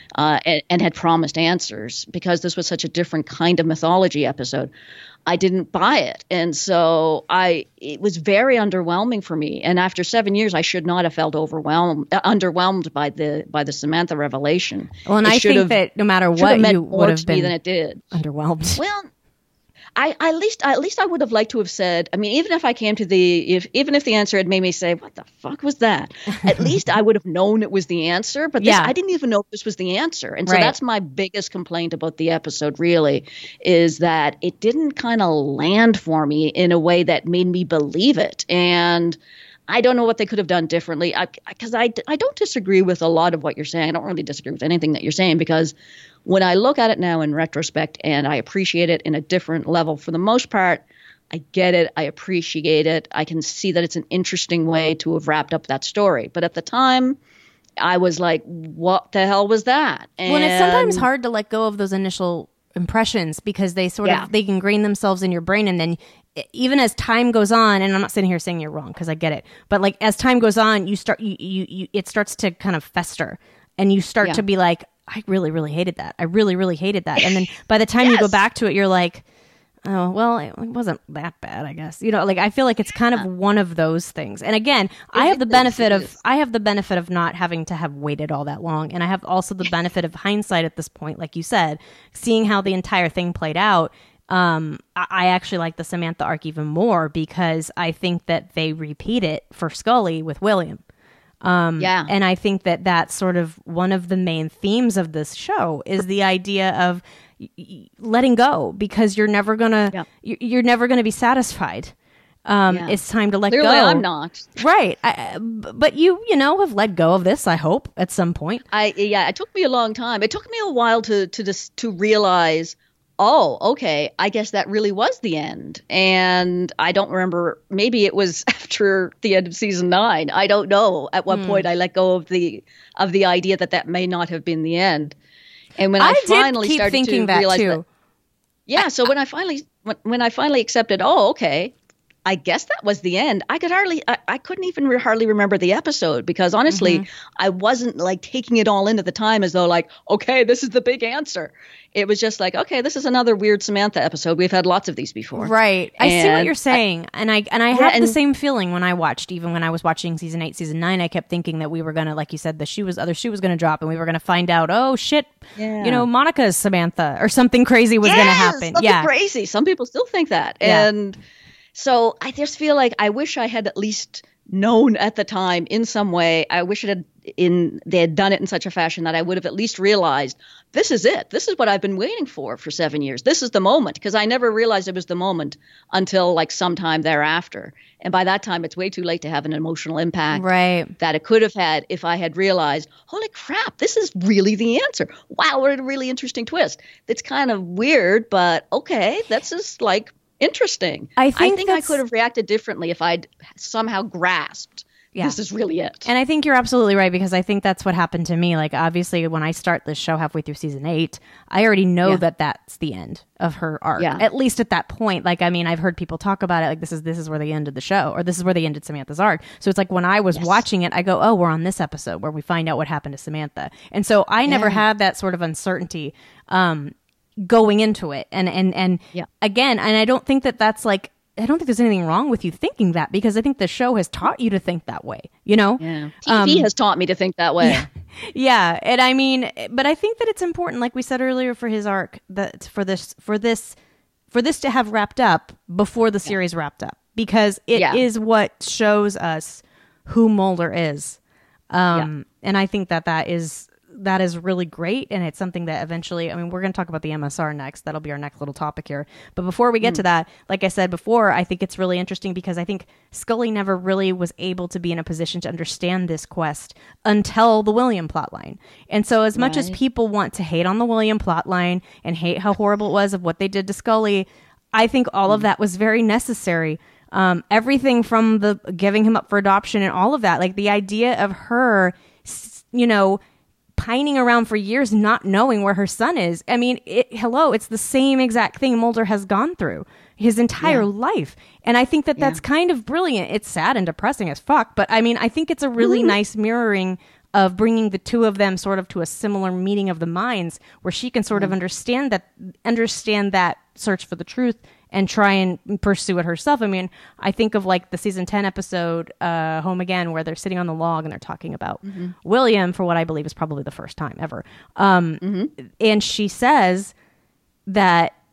and had promised answers, because this was such a different kind of mythology episode. I didn't buy it. And so it was very underwhelming for me. And after 7 years, I should not have felt underwhelmed by the Samantha revelation. Well, and I think that no matter what, you would have been than it did. Underwhelmed. Well, At least I would have liked to have said, I mean, even if I came to even if the answer had made me say, what the fuck was that? At least I would have known it was the answer. But I didn't even know if this was the answer. And so that's my biggest complaint about the episode, really, is that it didn't kind of land for me in a way that made me believe it. And I don't know what they could have done differently, because I don't disagree with a lot of what you're saying. I don't really disagree with anything that you're saying, because when I look at it now in retrospect and I appreciate it in a different level, for the most part, I get it. I appreciate it. I can see that it's an interesting way to have wrapped up that story. But at the time, I was like, what the hell was that? And it's sometimes hard to let go of those initial impressions, because they sort of, they ingrain themselves in your brain. And then even as time goes on, and I'm not sitting here saying you're wrong, because I get it, but like as time goes on, it starts to kind of fester, and you start to be like, I really, really hated that. I really, really hated that. And then by the time you go back to it, you're like, oh, well, it wasn't that bad, I guess. Like I feel like it's kind of one of those things. And again, I have the benefit of not having to have waited all that long. And I have also the benefit of hindsight at this point, like you said, seeing how the entire thing played out. I actually like the Samantha arc even more, because I think that they repeat it for Scully with William. And I think that that's sort of one of the main themes of this show, is the idea of letting go, because you're never gonna be satisfied. It's time to let Clearly, go. I'm not. Right. But you have let go of this, I hope, at some point. It took me a long time. It took me a while to realize, oh, okay, I guess that really was the end. And I don't remember, maybe it was after the end of season 9. I don't know at what point I let go of the idea that may not have been the end. And when I finally keep started thinking to realize too. So when I finally accepted, oh, okay, I guess that was the end, I couldn't even hardly remember the episode, because honestly, I wasn't like taking it all in at the time as though like, okay, this is the big answer. It was just like, okay, this is another weird Samantha episode. We've had lots of these before. Right. I see what you're saying. And I have the same feeling when I was watching season 8, season 9, I kept thinking that we were going to, like you said, the other shoe was going to drop, and we were going to find out, oh shit, Monica's Samantha, or something crazy was going to happen. Something crazy. Some people still think that. And so I just feel like I wish I had at least known at the time in some way. I wish they had done it in such a fashion that I would have at least realized, this is it. This is what I've been waiting for 7 years. This is the moment, because I never realized it was the moment until like sometime thereafter. And by that time, it's way too late to have an emotional impact that it could have had if I had realized, holy crap, this is really the answer. Wow, what a really interesting twist. It's kind of weird, but okay, that's just like interesting. I think I could have reacted differently if I'd somehow grasped this is really it. And I think you're absolutely right, because I think that's what happened to me. Like, obviously, when I start this show halfway through season 8, I already know that that's the end of her arc. At least at that point. Like, I mean, I've heard people talk about it. Like, this is where they ended the show, or this is where they ended Samantha's arc. So it's like when I was watching it, I go, oh, we're on this episode where we find out what happened to Samantha. And so I never had that sort of uncertainty going into it. And again, and I don't think that's like, I don't think there's anything wrong with you thinking that, because I think the show has taught you to think that way, TV has taught me to think that way. Yeah. And I mean, but I think that it's important, like we said earlier, for his arc, that for this to have wrapped up before the series wrapped up, because it is what shows us who Mulder is. And I think that is really great, and it's something that eventually, I mean, we're going to talk about the MSR next. That'll be our next little topic here. But before we get to that, like I said before, I think it's really interesting, because I think Scully never really was able to be in a position to understand this quest until the William plotline. And so as much as people want to hate on the William plotline and hate how horrible it was of what they did to Scully, I think all of that was very necessary. Everything from the giving him up for adoption and all of that, like the idea of her, pining around for years not knowing where her son is. I mean, it's the same exact thing Mulder has gone through his entire life. And I think that that's kind of brilliant. It's sad and depressing as fuck, but I mean, I think it's a really nice mirroring of bringing the two of them sort of to a similar meeting of the minds, where she can sort of understand that search for the truth and try and pursue it herself. I mean, I think of like the season 10 episode, Home Again, where they're sitting on the log and they're talking about William for what I believe is probably the first time ever. And she says that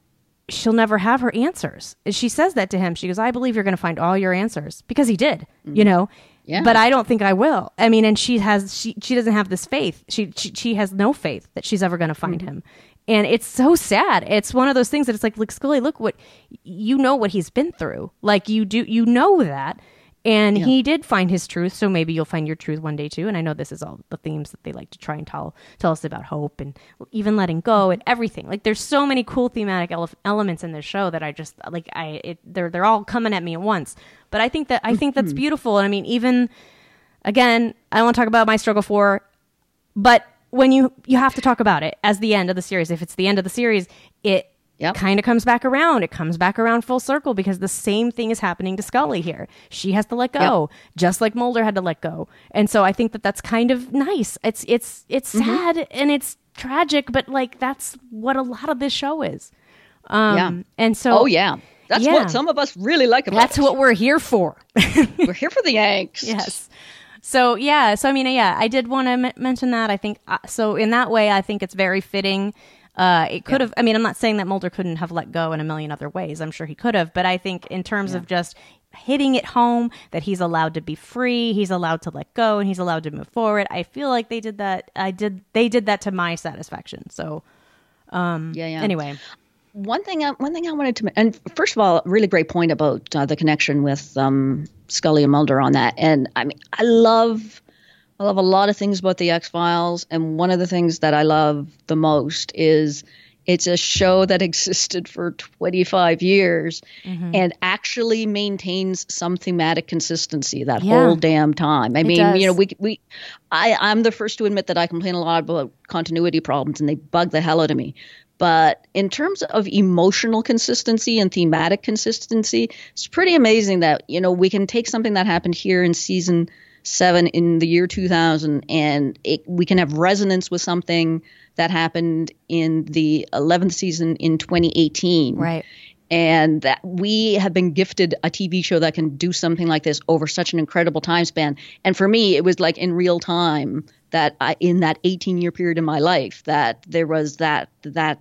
she'll never have her answers. And she says that to him. She goes, I believe you're going to find all your answers, because he did, you know. Yeah. But I don't think I will. I mean, and she doesn't have this faith. She has no faith that she's ever going to find him. And it's so sad. It's one of those things that it's like Scully, look what, you know what he's been through. Like you know that. And he did find his truth. So maybe you'll find your truth one day too. And I know this is all the themes that they like to try and tell us about hope and even letting go and everything. Like there's so many cool thematic elements in this show that I just like, they're all coming at me at once. But I think that's beautiful. And I mean, even again, I don't want to talk about my struggle for, but when you have to talk about it as the end of the series. If it's the end of the series, it kind of comes back around. It comes back around full circle, because the same thing is happening to Scully here. She has to let go, just like Mulder had to let go. And so I think that that's kind of nice. It's sad and it's tragic, but like that's what a lot of this show is. And so that's what some of us really like about it. That's what we're here for. We're here for the Yanks. Yes. So I mean, I did want to mention that. I think so. In that way, I think it's very fitting. It could have. I mean, I'm not saying that Mulder couldn't have let go in a million other ways. I'm sure he could have. But I think in terms of just hitting it home that he's allowed to be free, he's allowed to let go, and he's allowed to move forward. I feel like they did that. They did that to my satisfaction. So, Anyway. One thing I wanted to, and first of all, really great point about the connection with Scully and Mulder on that. And I mean, I love a lot of things about the X-Files, and one of the things that I love the most is it's a show that existed for 25 years and actually maintains some thematic consistency that whole damn time. I mean, you know, I'm the first to admit that I complain a lot about continuity problems, and they bug the hell out of me. But in terms of emotional consistency and thematic consistency, it's pretty amazing that, you know, we can take something that happened here in season 7 in the year 2000, and we can have resonance with something that happened in the 11th season in 2018. Right. And that we have been gifted a TV show that can do something like this over such an incredible time span. And for me, it was like in real time that in that 18-year period in my life, that there was that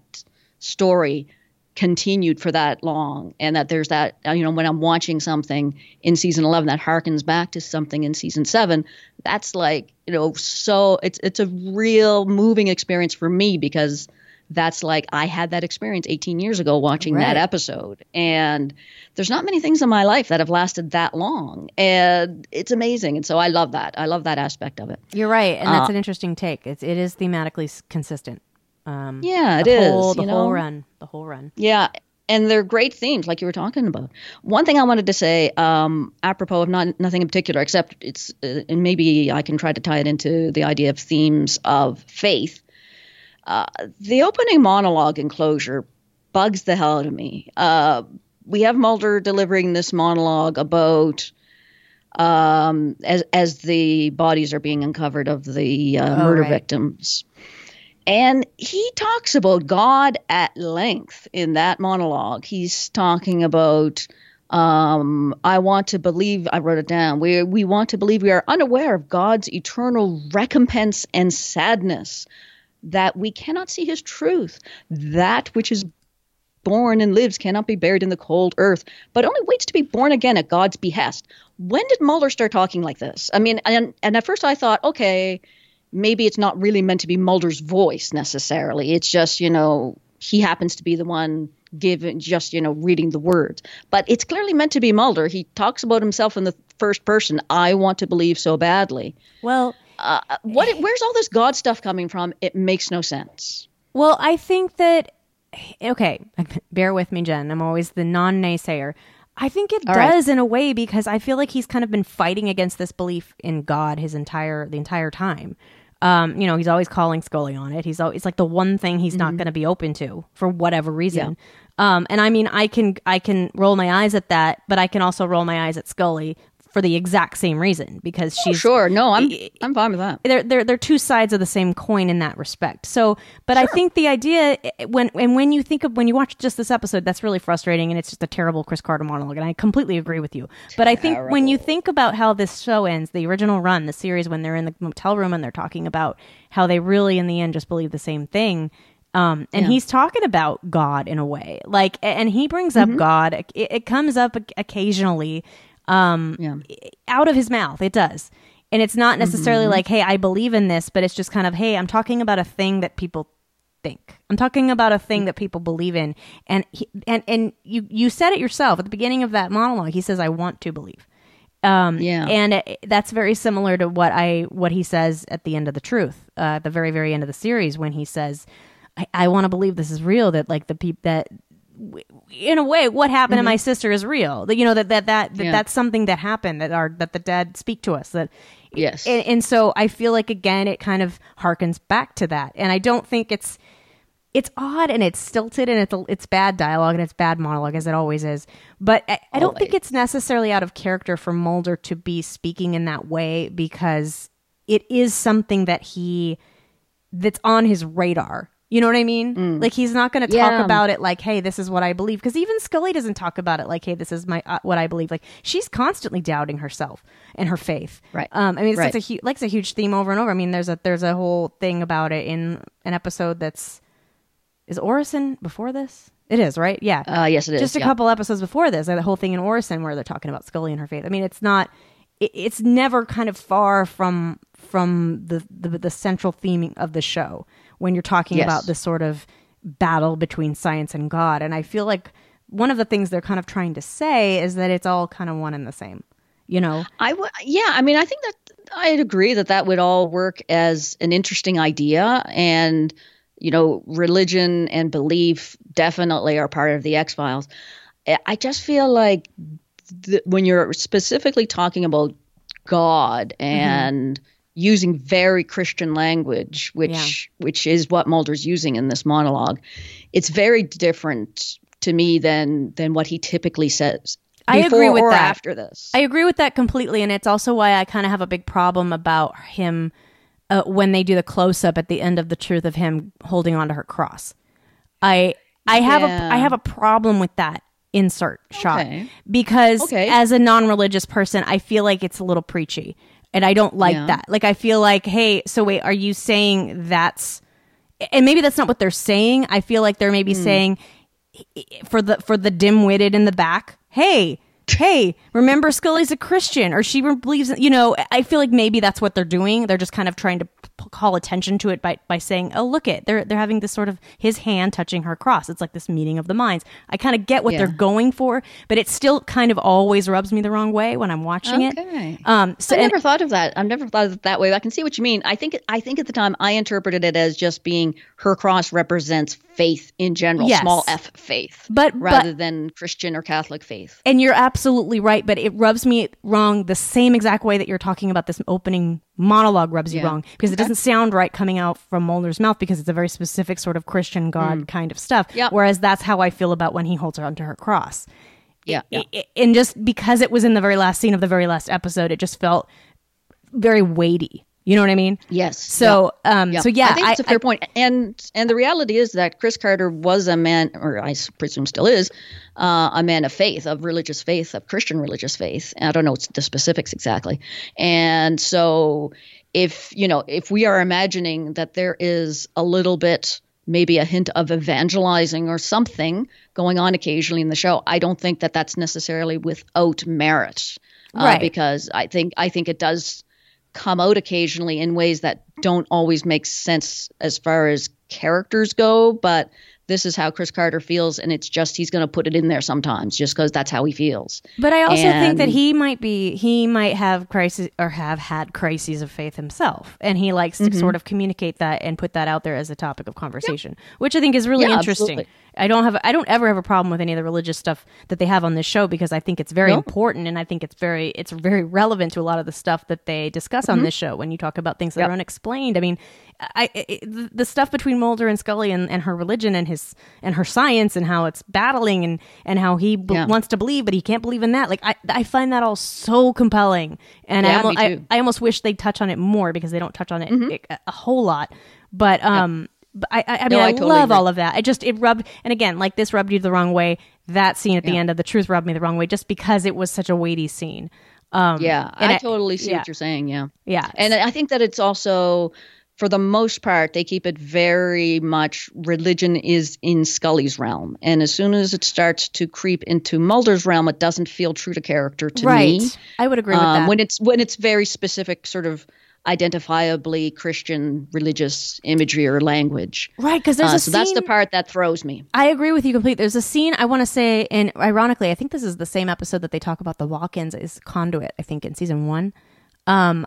story continued for that long, and that there's that, you know, when I'm watching something in season 11 that harkens back to something in season 7, that's like, you know, so it's a real moving experience for me, because that's like I had that experience 18 years ago watching that episode, and there's not many things in my life that have lasted that long, and it's amazing. And so I love that. I love that aspect of it. You're right, and that's an interesting take. It is thematically consistent. It is. The whole run. Yeah. And they're great themes, like you were talking about. One thing I wanted to say, apropos of nothing in particular, except it's, and maybe I can try to tie it into the idea of themes of faith. The opening monologue in Closure bugs the hell out of me. We have Mulder delivering this monologue about as the bodies are being uncovered of the murder victims. And he talks about God at length in that monologue. He's talking about, I want to believe, I wrote it down, we want to believe we are unaware of God's eternal recompense and sadness, that we cannot see his truth. That which is born and lives cannot be buried in the cold earth, but only waits to be born again at God's behest. When did Mulder start talking like this? I mean, and at first I thought, okay, maybe it's not really meant to be Mulder's voice necessarily. It's just, you know, he happens to be the one reading the words. But it's clearly meant to be Mulder. He talks about himself in the first person. I want to believe so badly. Well, where's all this God stuff coming from? It makes no sense. Well, I think that, okay, bear with me, Jen. I'm always the non-naysayer. I think it does in a way, because I feel like he's kind of been fighting against this belief in God the entire time. You know, he's always calling Scully on it. It's like the one thing he's not going to be open to for whatever reason. Yeah. And I mean, I can roll my eyes at that, but I can also roll my eyes at Scully for the exact same reason, because she's sure. No, I'm fine with that. They're two sides of the same coin in that respect. So, but I think the idea when you watch just this episode, that's really frustrating, and it's just a terrible Chris Carter monologue, and I completely agree with you. But I think when you think about how this show ends, the original run, the series, when they're in the motel room and they're talking about how they really in the end just believe the same thing, And he's talking about God in a way, like, and he brings up God. It comes up occasionally, out of his mouth. It does. And it's not necessarily like, hey, I believe in this, but it's just kind of, hey, I'm talking about a thing that people think. I'm talking about a thing that people believe in. And you said it yourself at the beginning of that monologue. He says, I want to believe. And that's very similar to what he says at the end of The Truth, at the very, very end of the series, when he says, I want to believe this is real, that like the people that, in a way, what happened to my sister is real. That, you know, that's something that happened, that the dead speak to us. That yes, and so I feel like, again, it kind of harkens back to that, and I don't think it's odd and it's stilted and it's bad dialogue and it's bad monologue, as it always is. But I don't think it's necessarily out of character for Mulder to be speaking in that way, because it is something that's on his radar. You know what I mean? Like, he's not going to talk about it like, hey, this is what I believe. Because even Scully doesn't talk about it like, hey, this is my what I believe. Like, she's constantly doubting herself and her faith. Right. I mean, it's a huge theme over and over. I mean, there's a whole thing about it in an episode is Orison before this? It is, right? Yeah. Yes, it is. Just a couple episodes before this, the whole thing in Orison where they're talking about Scully and her faith. I mean, it's never kind of far from the central theme of the show, when you're talking about this sort of battle between science and God. And I feel like one of the things they're kind of trying to say is that it's all kind of one and the same, you know? I mean, I think that I'd agree that would all work as an interesting idea. And, you know, religion and belief definitely are part of the X-Files. I just feel like when you're specifically talking about God and using very Christian language, which is what Mulder's using in this monologue, it's very different to me than what he typically says. I agree with that. After this, I agree with that completely, and it's also why I kind of have a big problem about him when they do the close up at the end of The Truth of him holding onto her cross. I have a problem with that insert shot because as a non-religious person, I feel like it's a little preachy. And I don't like that. Like, I feel like, hey, so wait, are you saying that's... And maybe that's not what they're saying. I feel like they're maybe saying, for the dim-witted in the back, hey, remember Scully's a Christian, or she believes... You know, I feel like maybe that's what they're doing. They're just kind of trying to call attention to it by saying, oh, look it, they're having this sort of his hand touching her cross. It's like this meeting of the minds. I kind of get what they're going for, but it still kind of always rubs me the wrong way when I'm watching it. So I never thought of that. I've never thought of it that way. I can see what you mean. I think at the time I interpreted it as just being her cross represents faith in general, small f faith, rather than Christian or Catholic faith. And you're absolutely right, but it rubs me wrong the same exact way that you're talking about this opening monologue rubs you wrong, because it doesn't sound right coming out from Mulder's mouth, because it's a very specific sort of Christian God kind of stuff. Whereas that's how I feel about when he holds her onto her cross. And just because it was in the very last scene of the very last episode, it just felt very weighty. You know what I mean? Yes. So, I think it's a fair point. And the reality is that Chris Carter was a man, or I presume still is, a man of faith, of religious faith, of Christian religious faith. I don't know the specifics exactly. And so if we are imagining that there is a little bit, maybe a hint of evangelizing or something going on occasionally in the show, I don't think that that's necessarily without merit. Because I think it does come out occasionally in ways that don't always make sense as far as characters go, but this is how Chris Carter feels, and it's just he's going to put it in there sometimes just because that's how he feels. But I also think that he might have crisis or have had crises of faith himself, and he likes to sort of communicate that and put that out there as a topic of conversation, which I think is really interesting. Absolutely. I don't ever have a problem with any of the religious stuff that they have on this show, because I think it's very important, and I think it's very relevant to a lot of the stuff that they discuss on this show when you talk about things that are unexplained. I mean, the stuff between Mulder and Scully and her religion and her science and how it's battling and how he wants to believe but he can't believe in that. Like, I find that all so compelling, and I almost wish they'd touch on it more, because they don't touch on it a whole lot. But But I mean, I totally love all of that. It rubbed, and again, like this rubbed you the wrong way. That scene at the end of The Truth rubbed me the wrong way, just because it was such a weighty scene. I totally see what you're saying. Yeah. And I think that it's also for the most part, they keep it very much religion is in Scully's realm. And as soon as it starts to creep into Mulder's realm, it doesn't feel true to character to me. Right. I would agree with that. When it's very specific sort of identifiably Christian religious imagery or language. Right, because there's a so scene, that's the part that throws me. I agree with you completely. There's a scene I want to say, and ironically, I think this is the same episode that they talk about the walk-ins is Conduit, I think in season 1. Going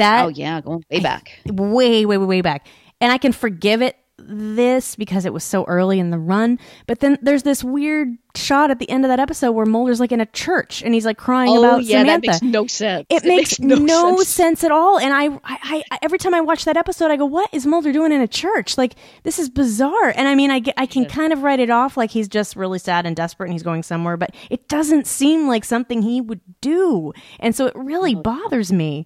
way back. Way back. And I can forgive it this because it was so early in the run. But then there's this weird shot at the end of that episode where Mulder's like in a church and he's like crying about Samantha. That makes no sense. It makes no sense at all. And I every time I watch that episode, I go, what is Mulder doing in a church? Like, this is bizarre. And I mean, I can kind of write it off like he's just really sad and desperate and he's going somewhere, but it doesn't seem like something he would do. And so it really bothers me.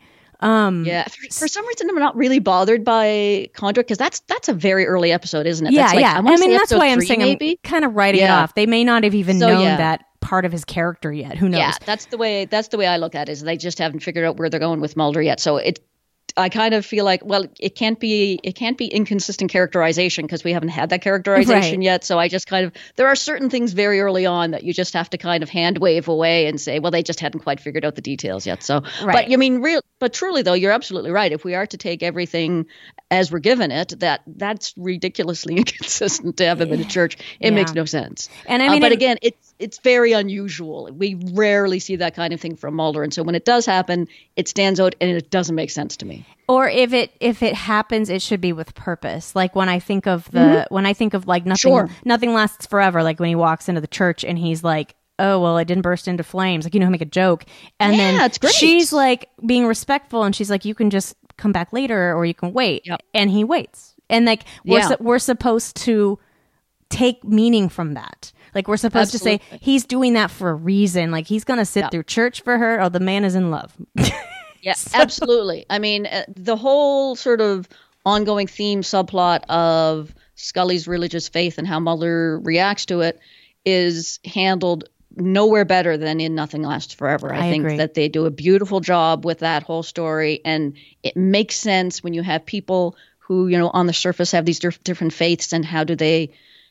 For some reason I'm not really bothered by Conduit because that's a very early episode, isn't it? Yeah, I mean, that's why I'm saying maybe? I'm kind of writing it off. They may not have even known that part of his character yet. Who knows? Yeah, that's the way I look at it. Is they just haven't figured out where they're going with Mulder yet. So I kind of feel like, well, it can't be inconsistent characterization because we haven't had that characterization yet. So I just there are certain things very early on that you just have to kind of hand wave away and say, well, they just hadn't quite figured out the details yet. So, but I mean, but truly though, you're absolutely right. If we are to take everything as we're given it, that's ridiculously inconsistent to have him in a church. It makes no sense. And I mean, but again, it's very unusual. We rarely see that kind of thing from Mulder. And so when it does happen, it stands out and it doesn't make sense to me. Or if it happens, it should be with purpose. Like when I think of like nothing lasts forever. Like when he walks into the church and he's like, oh, well, it didn't burst into flames. Like, he'll make a joke. And then it's great. She's like being respectful and she's like, you can just come back later or you can wait. Yep. And he waits. And like, we're supposed to take meaning from that. Like, we're supposed to say he's doing that for a reason. Like, he's going to sit through church for her. Oh, the man is in love. Yes, absolutely. I mean, the whole sort of ongoing theme subplot of Scully's religious faith and how Mulder reacts to it is handled nowhere better than in Nothing Lasts Forever. I think agree. that they do a beautiful job with that whole story, and it makes sense when you have people who, on the surface have these different faiths, and how do they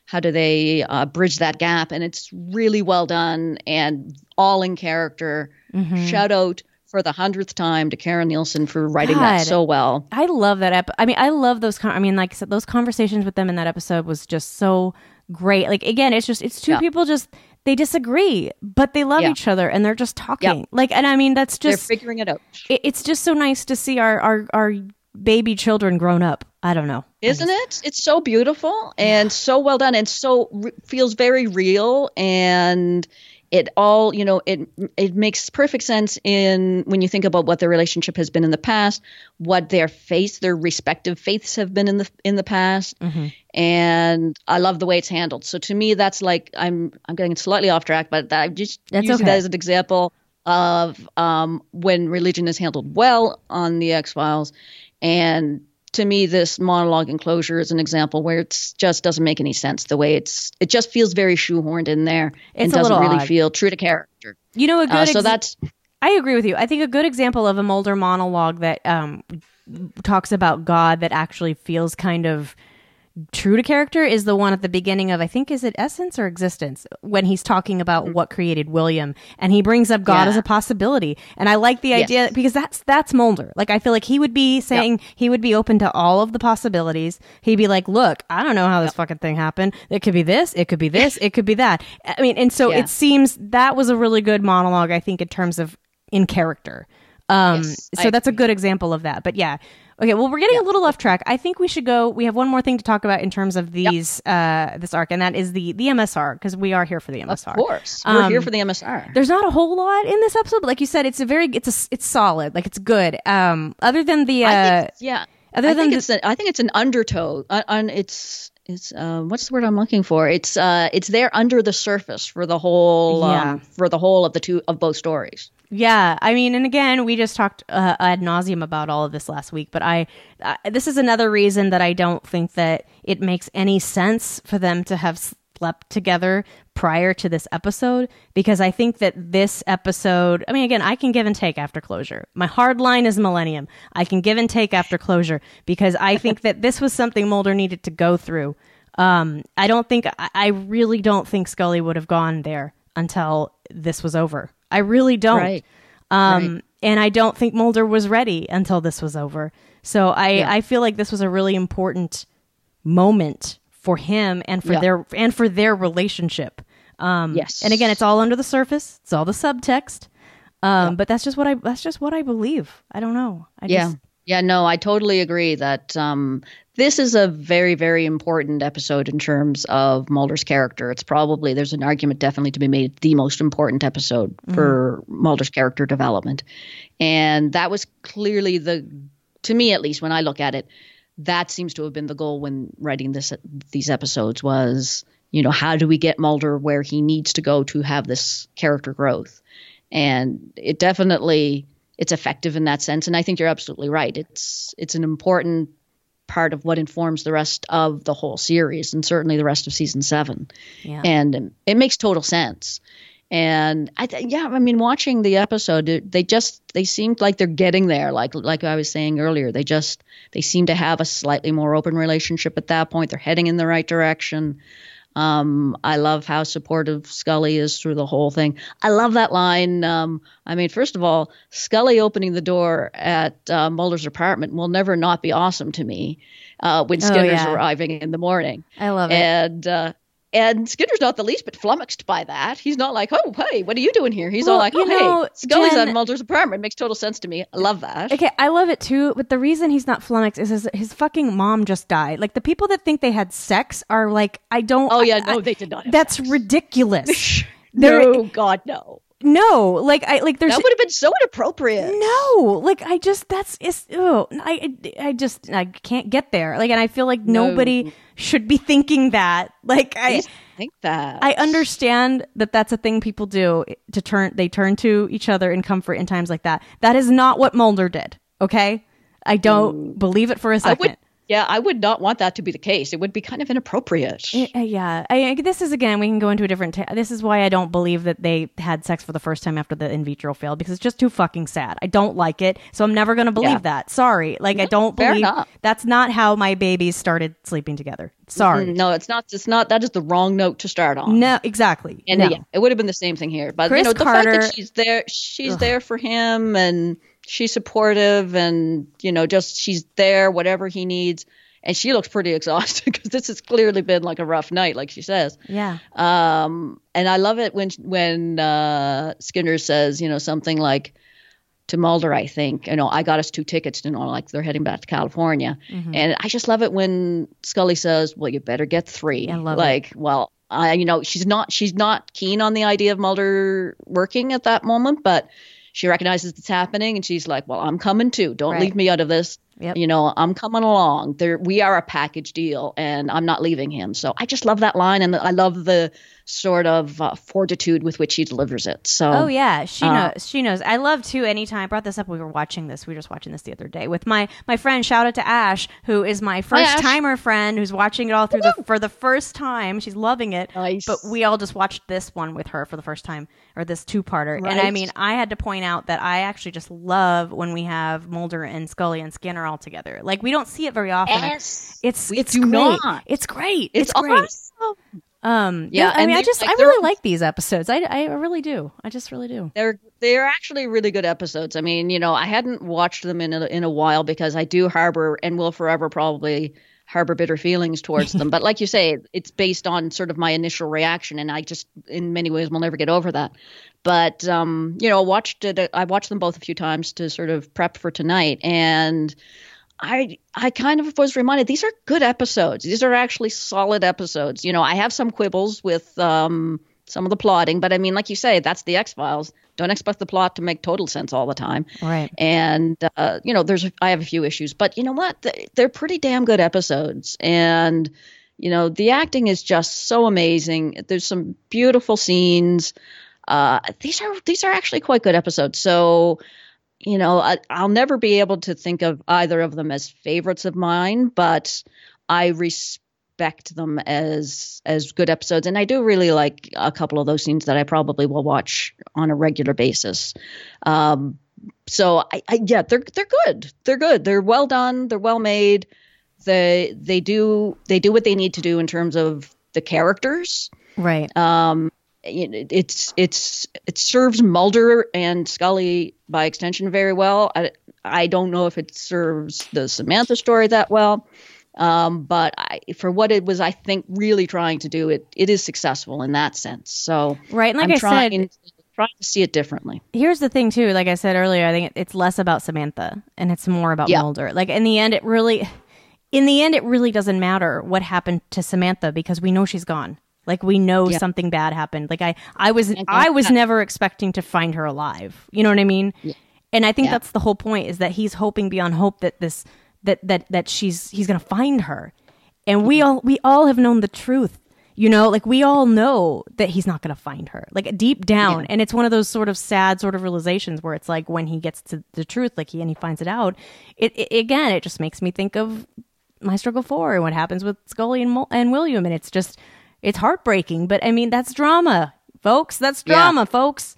bridge that gap? And it's really well done and all in character. Mm-hmm. Shout out for the 100th time to Karen Nielsen for writing that so well. I love that. I love those. Like I said, those conversations with them in that episode was just so great. Like, again, it's two people they disagree, but they love each other and they're just talking. Yep. Like, and I mean, that's just, they're figuring it out. It's just so nice to see our baby children grown up. I don't know. Isn't it? It's so beautiful and so well done and so feels very real, and it all, it makes perfect sense when you think about what their relationship has been in the past, what their respective faiths have been in the past. Mm-hmm. And I love the way it's handled. So to me, that's like, I'm getting slightly off track, but I just use it as an example of when religion is handled well on the X-Files. And to me, this monologue enclosure is an example where it just doesn't make any sense. The way it just feels very shoehorned in there and doesn't really feel true to character. I agree with you. I think a good example of a Mulder monologue that talks about God that actually feels kind of true to character is the one at the beginning of, I think, is it Essence or Existence, when he's talking about what created William, and he brings up God as a possibility. And I like the idea because that's Mulder. Like, I feel like he would be saying he would be open to all of the possibilities. He'd be like, look, I don't know how this fucking thing happened. It could be this, it could be this, it could be that. I mean, and so it seems that was a really good monologue, I think, in terms of in character. So that's a good example of that. But yeah. Okay, well, we're getting a little off track. I think we should go. We have one more thing to talk about in terms of these this arc, and that is the MSR, because we are here for the MSR. Of course, we're here for the MSR. There's not a whole lot in this episode, but like you said, it's solid. Like, it's good. Other than the I think it's an undertow. It's what's the word I'm looking for? It's there under the surface for the whole of both stories. Yeah, I mean, and again, we just talked ad nauseum about all of this last week, but this is another reason that I don't think that it makes any sense for them to have slept together prior to this episode, because I think that this episode, I mean, again, I can give and take after closure. My hard line is Millennium. I can give and take after closure, because I think that this was something Mulder needed to go through. I really don't think Scully would have gone there until this was over. I really don't. Right. And I don't think Mulder was ready until this was over. So I feel like this was a really important moment for him and for their relationship. Yes. And again, it's all under the surface. It's all the subtext. But that's just what I believe. I don't know. No, I totally agree that this is a very, very important episode in terms of Mulder's character. It's probably, there's an argument definitely to be made, the most important episode for Mulder's character development. And that was clearly to me at least, when I look at it, that seems to have been the goal when writing these episodes was, how do we get Mulder where he needs to go to have this character growth? And it definitely, it's effective in that sense. And I think you're absolutely right. It's an important part of what informs the rest of the whole series, and certainly the rest of season 7. Yeah. And it makes total sense. And watching the episode, they seemed like they're getting there. Like I was saying earlier, they seem to have a slightly more open relationship at that point. They're heading in the right direction. I love how supportive Scully is through the whole thing. I love that line. First of all, Scully opening the door at Mulder's apartment will never not be awesome to me when Skinner's arriving in the morning. I love it. And Skinner's not the least bit flummoxed by that. He's not like, oh, hey, what are you doing here? He's all like, hey, Scully's at Mulder's apartment. Makes total sense to me. I love that. Okay, I love it too, but the reason he's not flummoxed is his fucking mom just died. Like, the people that think they had sex are like, I don't... Oh, yeah, no, they did not have That's sex. Ridiculous. No, God, no. No, there's... That would have been so inappropriate. No, I can't get there. Like, and I feel like nobody should be thinking that. Like, I think that. I understand that that's a thing people do they turn to each other in comfort in times like that. That is not what Mulder did. Okay. I don't believe it for a second. I would not want that to be the case. It would be kind of inappropriate. This is, again, we can go into a different... this is why I don't believe that they had sex for the first time after the in vitro failed, because it's just too fucking sad. I don't like it, so I'm never going to believe that. Sorry. I don't believe... That's not how my babies started sleeping together. Sorry. No, it's not. That is the wrong note to start on. No, exactly. And it would have been the same thing here. But Chris the Carter, fact that she's there for him, and she's supportive, and just she's there whatever he needs, and she looks pretty exhausted because this has clearly been like a rough night, like she says. Yeah. And I love it when Skinner says something like to Mulder, I think, I got us 2 tickets, like they're heading back to California. Mm-hmm. And I just love it when Scully says, well, you better get 3. I love it. Well, she's not keen on the idea of Mulder working at that moment, but she recognizes it's happening, and she's like, well, I'm coming too. Don't leave me out of this. Yep. I'm coming along. We are a package deal, and I'm not leaving him. So I just love that line, and I love the sort of fortitude with which he delivers it. So she knows. I love too. Anytime I brought this up, we were just watching this the other day with my friend. Shout out to Ash, who is my first timer friend, who's watching it all through for the first time. She's loving it. Nice. But we all just watched this one with her for the first time, or this 2-parter. Right. And I had to point out that I actually just love when we have Mulder and Scully and Skinner all together. Like, we don't see it very often. Yes, it's great. It's great. It's great. Awesome. I really like these episodes. I really do. I just really do. They're actually really good episodes. I hadn't watched them in a while because I do harbor and will forever probably harbor bitter feelings towards them. But like you say, it's based on sort of my initial reaction, and I just, in many ways, will never get over that. But I watched them both a few times to sort of prep for tonight, and I kind of was reminded these are good episodes. These are actually solid episodes. I have some quibbles with some of the plotting, but like you say, that's the X-Files. Don't expect the plot to make total sense all the time. Right. And, I have a few issues, but you know what? They're pretty damn good episodes. And, the acting is just so amazing. There's some beautiful scenes. These are actually quite good episodes. So, I'll never be able to think of either of them as favorites of mine, but I respect them as good episodes, and I do really like a couple of those scenes that I probably will watch on a regular basis. So yeah, they're good. They're good. They're well done. They're well made. They do what they need to do in terms of the characters. Right. It serves Mulder and Scully by extension very well. I don't know if it serves the Samantha story that well. But for what it was, I think, really trying to do, it is successful in that sense. So right, and like trying to see it differently. Here's the thing, too. Like I said earlier, I think it's less about Samantha and it's more about Mulder. Like in the end, it really doesn't matter what happened to Samantha because we know she's gone. Like we know something bad happened. Like I was never expecting to find her alive. You know what I mean? Yeah. And I think that's the whole point, is that he's hoping beyond hope that he's going to find her. And we all have known the truth, you know, like we all know that he's not going to find her, like deep down. Yeah. And it's one of those sort of sad sort of realizations where it's like when he gets to the truth, like he finds it out. It just makes me think of My Struggle 4 and what happens with Scully and William. And it's heartbreaking, but I mean, that's drama, folks. That's drama, folks.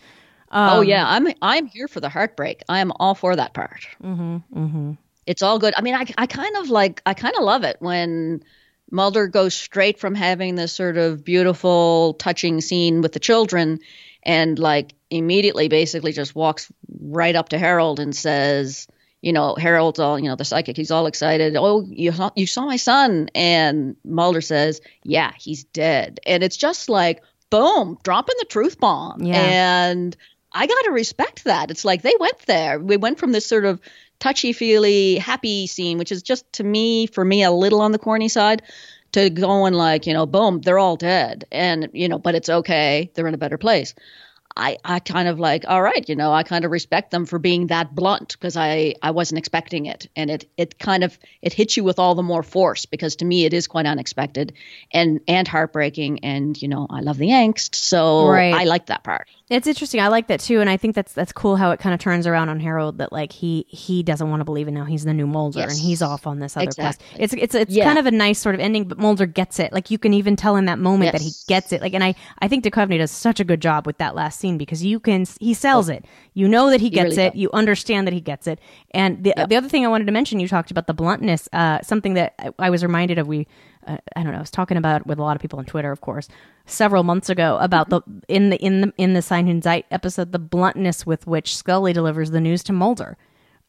I'm here for the heartbreak. I am all for that part. Mm-hmm, mm-hmm. It's all good. I mean, I kind of love it when Mulder goes straight from having this sort of beautiful, touching scene with the children and like immediately basically just walks right up to Harold and says, you know, Harold's all, you know, the psychic, he's all excited. Oh, you saw my son. And Mulder says, yeah, he's dead. And it's just like, boom, dropping the truth bomb. Yeah. And I got to respect that. It's like they went there. We went from this sort of touchy-feely, happy scene, which is just, for me, a little on the corny side, to going like, you know, boom, they're all dead. And, you know, but it's okay. They're in a better place. I kind of like, all right, you know, I kind of respect them for being that blunt because I wasn't expecting it. And it kind of hits you with all the more force because to me it is quite unexpected and heartbreaking. And, you know, I love the angst. So I like that part. It's interesting. I like that too. And I think that's cool how it kind of turns around on Harold that like he doesn't want to believe it now. He's the new Mulder and he's off on this other quest. It's kind of a nice sort of ending, but Mulder gets it. Like you can even tell in that moment that he gets it. Like, and I think Duchovny does such a good job with that last scene because he sells it. You know that he gets it. You understand that he gets it. And the other thing I wanted to mention, you talked about the bluntness, something that I was reminded of. I don't know, I was talking about with a lot of people on Twitter, of course, several months ago about in the Sein und Zeit episode, the bluntness with which Scully delivers the news to Mulder,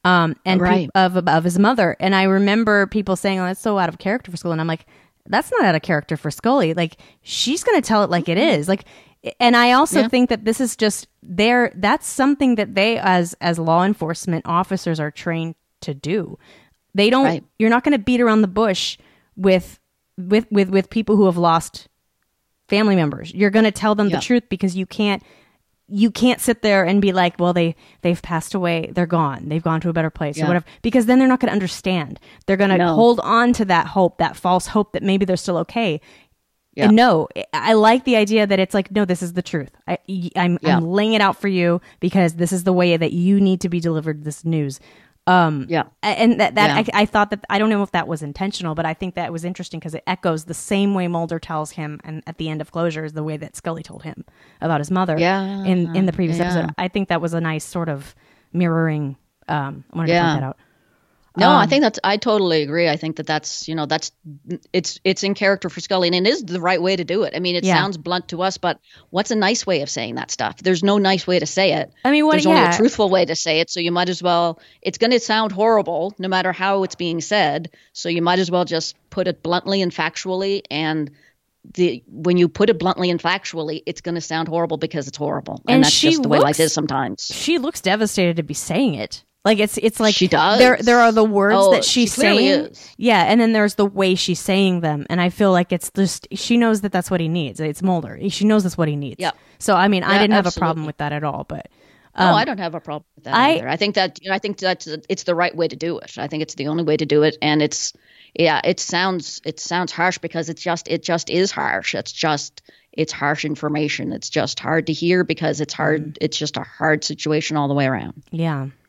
of his mother. And I remember people saying, "Oh, that's so out of character for Scully." And I'm like, that's not out of character for Scully. Like she's going to tell it like it is. Like, and I also think that this is just that's something that they as law enforcement officers are trained to do. They don't. You're not going to beat around the bush with people who have lost family members. You're going to tell them the truth because you can't sit there and be like, well, they've passed away. They're gone. They've gone to a better place or whatever, because then they're not going to understand. They're going to hold on to that hope, that false hope that maybe they're still okay. Yeah. And no, I like the idea that it's like, no, this is the truth. I'm laying it out for you because this is the way that you need to be delivered this news. And I thought that, I don't know if that was intentional, but I think that was interesting because it echoes the same way Mulder tells him and at the end of Closure is the way that Scully told him about his mother in the previous episode. I think that was a nice sort of mirroring. I wanted to point that out. No, I think I totally agree. I think that's, you know, it's in character for Scully and it is the right way to do it. I mean, it sounds blunt to us, but what's a nice way of saying that stuff? There's no nice way to say it. I mean, there's only a truthful way to say it. So you might as well, it's going to sound horrible no matter how it's being said. So you might as well just put it bluntly and factually. And when you put it bluntly and factually, it's going to sound horrible because it's horrible. And that's just the way life is sometimes. She looks devastated to be saying it. Like it's like she does. There are the words that she's saying, and then there's the way she's saying them, and I feel like it's just she knows that that's what he needs. It's Mulder. She knows that's what he needs. Yeah. So I mean, I didn't have a problem with that at all. But no, I don't have a problem with that either. I think that it's the right way to do it. I think it's the only way to do it, and it sounds harsh because it just is harsh. It's harsh information. It's just hard to hear because it's hard. It's just a hard situation all the way around. Yeah.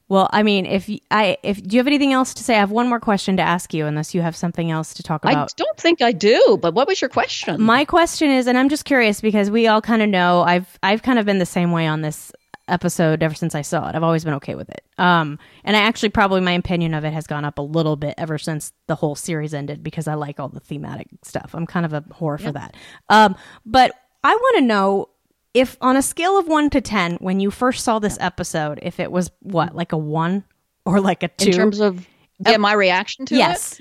Well, I mean, if do you have anything else to say? I have one more question to ask you, unless you have something else to talk about. I don't think I do, but what was your question? My question is, and I'm just curious because we all kind of know I've kind of been the same way on this episode ever since I saw it. I've always been okay with it. And I actually probably my opinion of it has gone up a little bit ever since the whole series ended because I like all the thematic stuff. I'm kind of a whore for that. But I want to know, if on a scale of 1 to 10, when you first saw this episode, if it was what, like a 1 or like a 2? In terms of my reaction to it? Yes.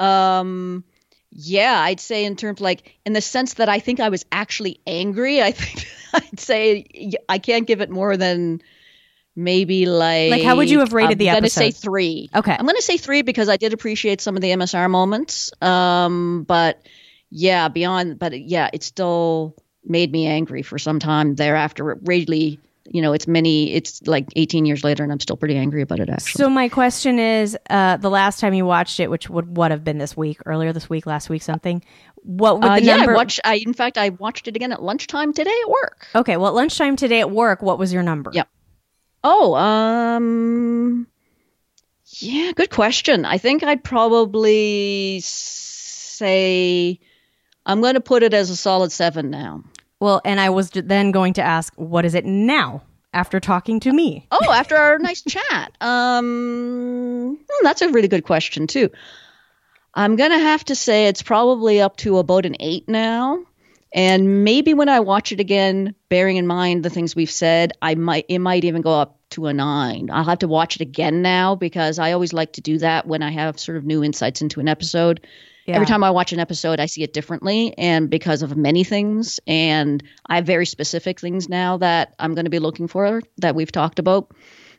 Yeah, I'd say in terms in the sense that I think I was actually angry, I think I'd say I can't give it more than maybe like how would you have rated the episode? I'm going to say 3. Okay. I'm going to say 3 because I did appreciate some of the MSR moments. But yeah, it still made me angry for some time thereafter. It really, it's like 18 years later and I'm still pretty angry about it, actually. So my question is, the last time you watched it, which would have been earlier this week, last week, something, what would the number... In fact, I watched it again at lunchtime today at work. Okay, well, at lunchtime today at work, what was your number? Yeah. Oh, yeah, good question. I think I'd probably say I'm going to put it as a solid 7 now. Well, and I was then going to ask, what is it now after talking to me? Oh, after our nice chat. That's a really good question, too. I'm going to have to say it's probably up to about an 8 now. And maybe when I watch it again, bearing in mind the things we've said, it might even go up to a 9. I'll have to watch it again now because I always like to do that when I have sort of new insights into an episode. Yeah. Every time I watch an episode, I see it differently, and because of many things. And I have very specific things now that I'm going to be looking for that we've talked about.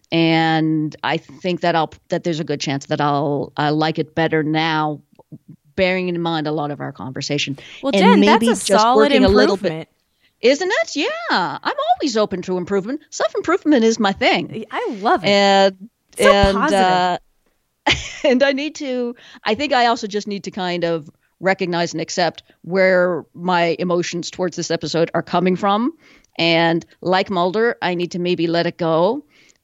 And I think that there's a good chance that I'll like it better now, bearing in mind a lot of our conversation. Well, Jen, that's a solid improvement. Isn't it? Yeah. I'm always open to improvement. Self-improvement is my thing. I love it. And positive. And I think I also just need to kind of recognize and accept where my emotions towards this episode are coming from. And like Mulder, I need to maybe let it go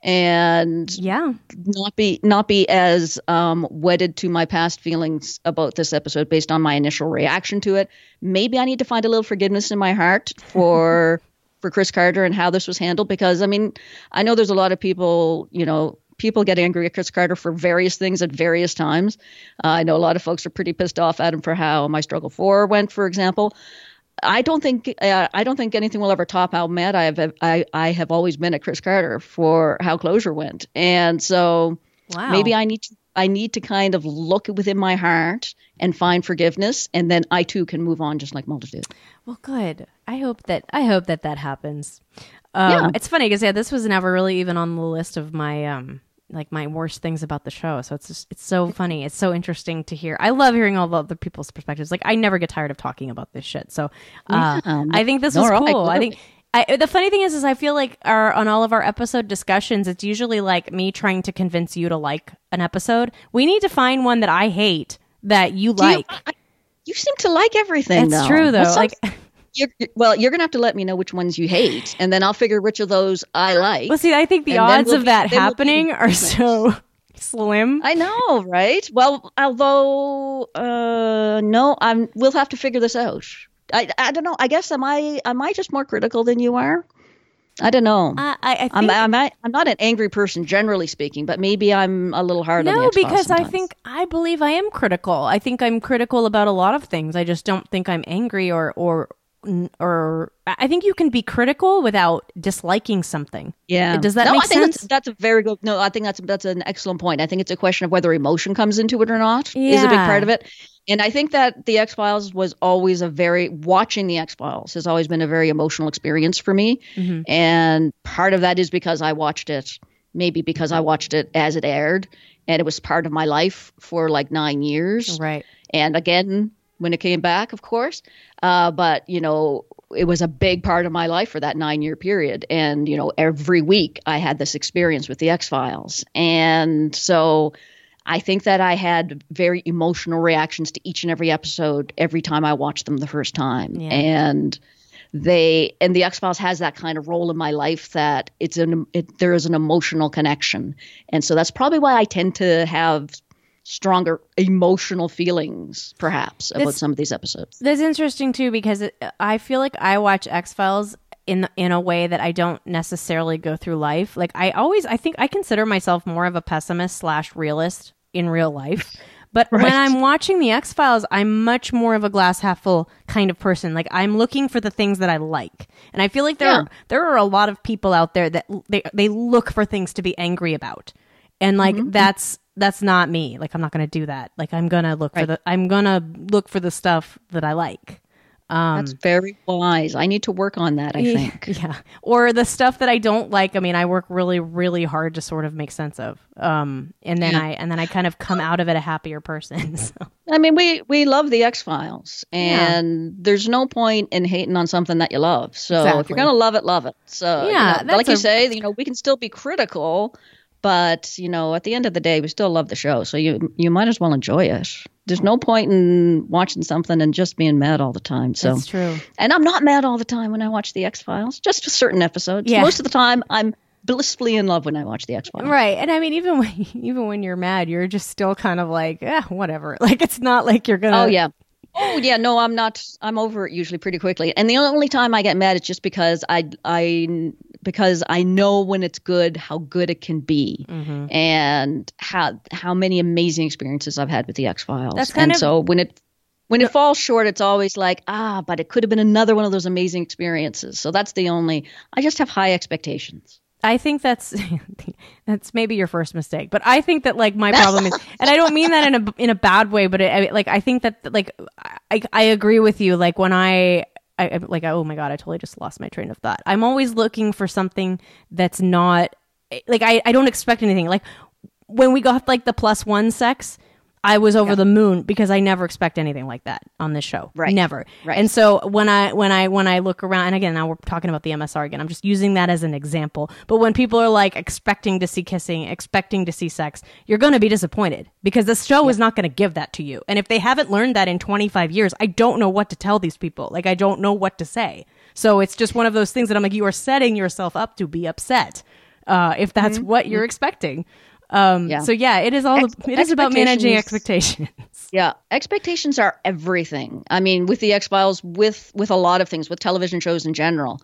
and not be as wedded to my past feelings about this episode based on my initial reaction to it. Maybe I need to find a little forgiveness in my heart for Chris Carter and how this was handled, because I mean, I know there's a lot of people, people get angry at Chris Carter for various things at various times. I know a lot of folks are pretty pissed off at him for how My Struggle 4 went, for example. I don't think anything will ever top how mad I have always been at Chris Carter for how Closure went. And so maybe I need to kind of look within my heart and find forgiveness, and then I too can move on just like Mulder did. Well, good. I hope that happens. It's funny because this was never really even on the list of my my worst things about the show. So it's so funny. It's so interesting to hear. I love hearing all the other people's perspectives. Like, I never get tired of talking about this shit. So I think this was cool. I think the funny thing is I feel like on all of our episode discussions, it's usually like me trying to convince you to like an episode. We need to find one that I hate that you like. You seem to like everything. That's true, though. You're going to have to let me know which ones you hate, and then I'll figure which of those I like. Well, see, I think the odds of that happening are so slim. I know, right? Well, although, no, we'll have to figure this out. I don't know. I guess am I just more critical than you are? I don't know. I think I'm not an angry person, generally speaking, but maybe I'm a little hard on the X-Files because sometimes. I believe I am critical. I think I'm critical about a lot of things. I just don't think I'm angry or I think you can be critical without disliking something. Yeah. Does that make sense? That's a very good. No, I think that's an excellent point. I think it's a question of whether emotion comes into it or not is a big part of it. And I think that the X-Files was always watching the X-Files has always been a very emotional experience for me. Mm-hmm. And part of that is because I watched it as it aired, and it was part of my life for like 9 years. Right. And again, when it came back, of course. But, it was a big part of my life for that 9-year period. And, every week I had this experience with the X-Files. And so I think that I had very emotional reactions to each and every episode every time I watched them the first time. Yeah. And the X-Files has that kind of role in my life that there is an emotional connection. And so that's probably why I tend to have stronger emotional feelings, perhaps, about some of these episodes. That's interesting too, because I feel like I watch X-Files in a way that I don't necessarily go through life. Like I think I consider myself more of a pessimist / realist in real life. But right. When I'm watching the X-Files, I'm much more of a glass half full kind of person. Like I'm looking for the things that I like. And I feel like there are a lot of people out there that they look for things to be angry about. And like that's not me. Like I'm not going to do that. Like I'm going to look for the stuff that I like. That's very wise. I need to work on that, I think. Yeah. Or the stuff that I don't like, I mean, I work really, really hard to sort of make sense of. And then I kind of come out of it a happier person. So. I mean, we love the X-Files, and there's no point in hating on something that you love. So if you're going to love it, love it. So like you say, we can still be critical, but at the end of the day, we still love the show. So you might as well enjoy it. There's no point in watching something and just being mad all the time. So that's true. And I'm not mad all the time when I watch the X-Files, just for certain episodes. Yeah. Most of the time, I'm blissfully in love when I watch the X-Files. Right. And I mean, even when you're mad, you're just still kind of like, whatever. Like, it's not like you're going to... Oh, yeah. No, I'm not. I'm over it usually pretty quickly. And the only time I get mad is just because I know when it's good, how good it can be, and how many amazing experiences I've had with the X-Files. So when it falls short, it's always like, but it could have been another one of those amazing experiences. So that's I just have high expectations. I think that's maybe your first mistake, but I think that like my problem is, and I don't mean that in a bad way, but I think that like I agree with you. Like when I like, oh my God, I totally just lost my train of thought. I'm always looking for something that's not like I don't expect anything. Like when we got like the +1 sex, I was over the moon because I never expect anything like that on this show. Right. Never. Right. And so when I look around, and again, now we're talking about the MSR again, I'm just using that as an example. But when people are like expecting to see kissing, expecting to see sex, you're going to be disappointed because the show is not going to give that to you. And if they haven't learned that in 25 years, I don't know what to tell these people. Like, I don't know what to say. So it's just one of those things that I'm like, you are setting yourself up to be upset if that's what you're expecting. So it is it is about managing expectations. Yeah. Expectations are everything. I mean, with the X-Files, with a lot of things, with television shows in general,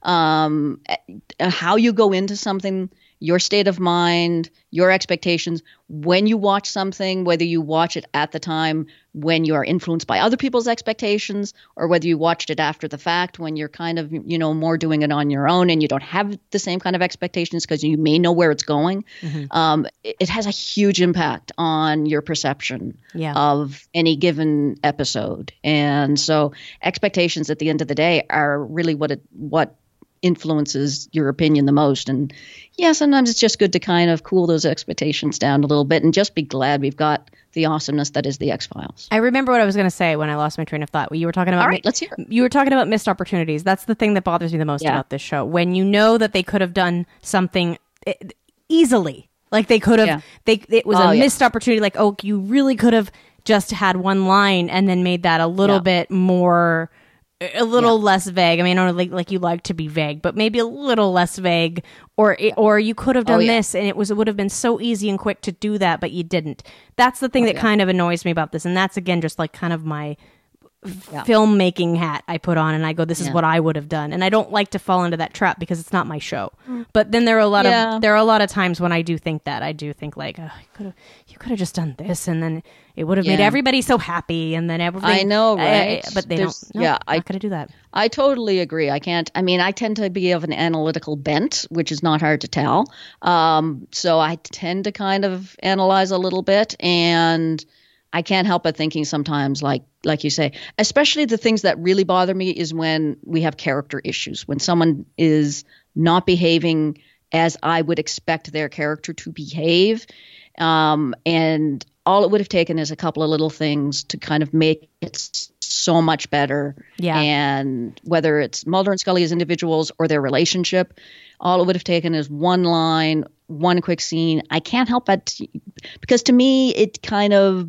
how you go into something, your state of mind, your expectations, when you watch something, whether you watch it at the time when you are influenced by other people's expectations, or whether you watched it after the fact when you're kind of, more doing it on your own and you don't have the same kind of expectations because you may know where it's going. It has a huge impact on your perception of any given episode. And so expectations at the end of the day are really what influences your opinion the most. And sometimes it's just good to kind of cool those expectations down a little bit and just be glad we've got the awesomeness that is the X-Files. I remember what I was going to say when I lost my train of thought. You were talking about all right, let's hear it. You were talking about missed opportunities. That's the thing that bothers me the most about this show. When you know that they could have done something easily, like they could have, it was a missed opportunity. Like, you really could have just had one line and then made that a little bit more. A little less vague. I mean, I don't like you like to be vague, but maybe a little less vague. Or you could have done this, and it would have been so easy and quick to do that, but you didn't. That's the thing that kind of annoys me about this, and that's again just like kind of my filmmaking hat I put on, and I go, "This is what I would have done." And I don't like to fall into that trap because it's not my show. But then there are a lot of times when I do think that. I do think like, you could have just done this, and then it would have made everybody so happy, and then everything. I know, right? But they don't. No, I'm not going to do that. I totally agree. I can't. I mean, I tend to be of an analytical bent, which is not hard to tell. So I tend to kind of analyze a little bit, and I can't help but thinking sometimes, like you say, especially the things that really bother me is when we have character issues, when someone is not behaving as I would expect their character to behave. And all it would have taken is a couple of little things to kind of make it so much better. Yeah. And whether it's Mulder and Scully as individuals or their relationship, all it would have taken is one line, one quick scene. I can't help but, because to me,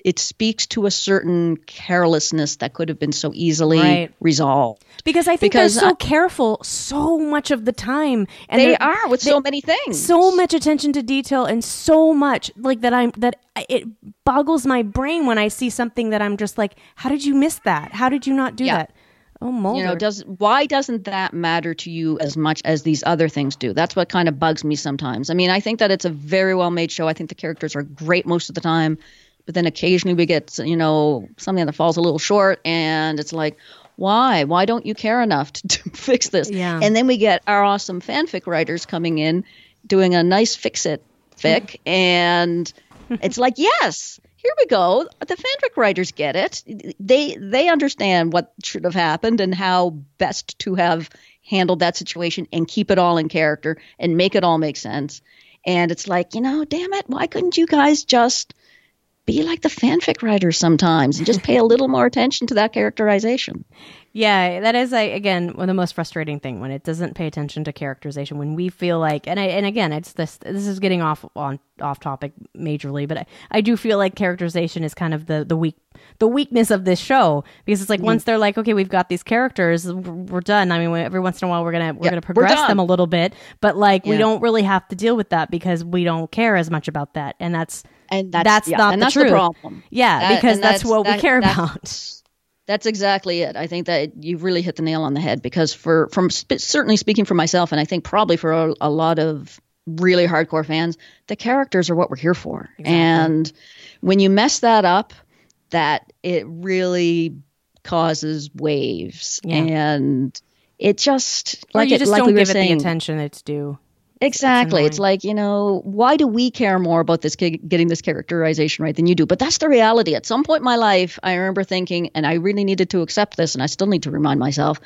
it speaks to a certain carelessness that could have been so easily resolved. Because I think they're so careful so much of the time, and they are with so many things, so much attention to detail, and so much like that it boggles my brain when I see something that I'm just like, how did you miss that? How did you not do that? Oh, Mulder. Why doesn't that matter to you as much as these other things do? That's what kind of bugs me sometimes. I mean, I think that it's a very well-made show. I think the characters are great most of the time, but then occasionally we get, something that falls a little short, and it's like, why? Why don't you care enough to fix this? Yeah. And then we get our awesome fanfic writers coming in, doing a nice fix-it fic, and it's like, yes. Here we go. The fanfic writers get it. They understand what should have happened and how best to have handled that situation and keep it all in character and make it all make sense. And it's like, damn it, why couldn't you guys just be like the fanfic writers sometimes and just pay a little more attention to that characterization? Yeah, that is, again, one of the most frustrating thing when it doesn't pay attention to characterization. When we feel like, and again, it's this is getting off topic majorly, but I do feel like characterization is kind of the weakness of this show, because it's like once they're like, okay, we've got these characters, we're done. I mean, every once in a while we're gonna progress them a little bit, but we don't really have to deal with that because we don't care as much about that, and that's not the truth. The problem. Yeah, because that's what we care about. That's exactly it. I think that you've really hit the nail on the head, because certainly speaking for myself, and I think probably for a lot of really hardcore fans, the characters are what we're here for. Exactly. And when you mess that up, that it really causes waves, and it just don't give it the attention it's due. Exactly. It's like, why do we care more about this getting this characterization right than you do? But that's the reality. At some point in my life, I remember thinking, and I really needed to accept this, and I still need to remind myself,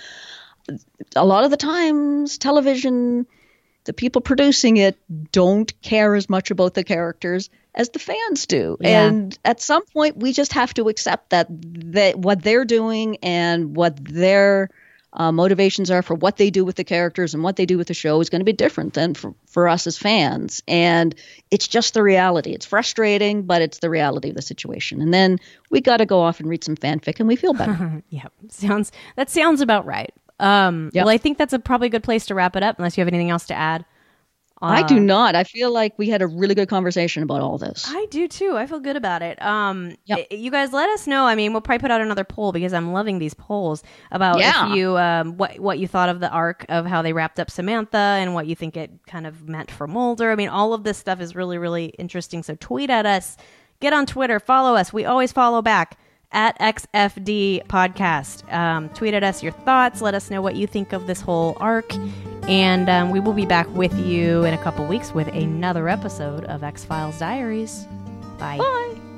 a lot of the times television, the people producing it don't care as much about the characters as the fans do. Yeah. And at some point, we just have to accept that what they're doing and what their motivations are for what they do with the characters and what they do with the show is going to be different than for us as fans. And it's just the reality. It's frustrating, but it's the reality of the situation. And then we got to go off and read some fanfic and we feel better. Yep. That sounds about right. Well, I think that's probably a good place to wrap it up, unless you have anything else to add. I do not. I feel like we had a really good conversation about all this. I do too. I feel good about it. You guys let us know. I mean, we'll probably put out another poll, because I'm loving these polls about if you what you thought of the arc of how they wrapped up Samantha and what you think it kind of meant for Mulder. I mean, all of this stuff is really, really interesting. So tweet at us, get on Twitter, follow us. We always follow back. At XFD Podcast. Tweet at us your thoughts. Let us know what you think of this whole arc. And we will be back with you in a couple weeks with another episode of X-Files Diaries. Bye. Bye.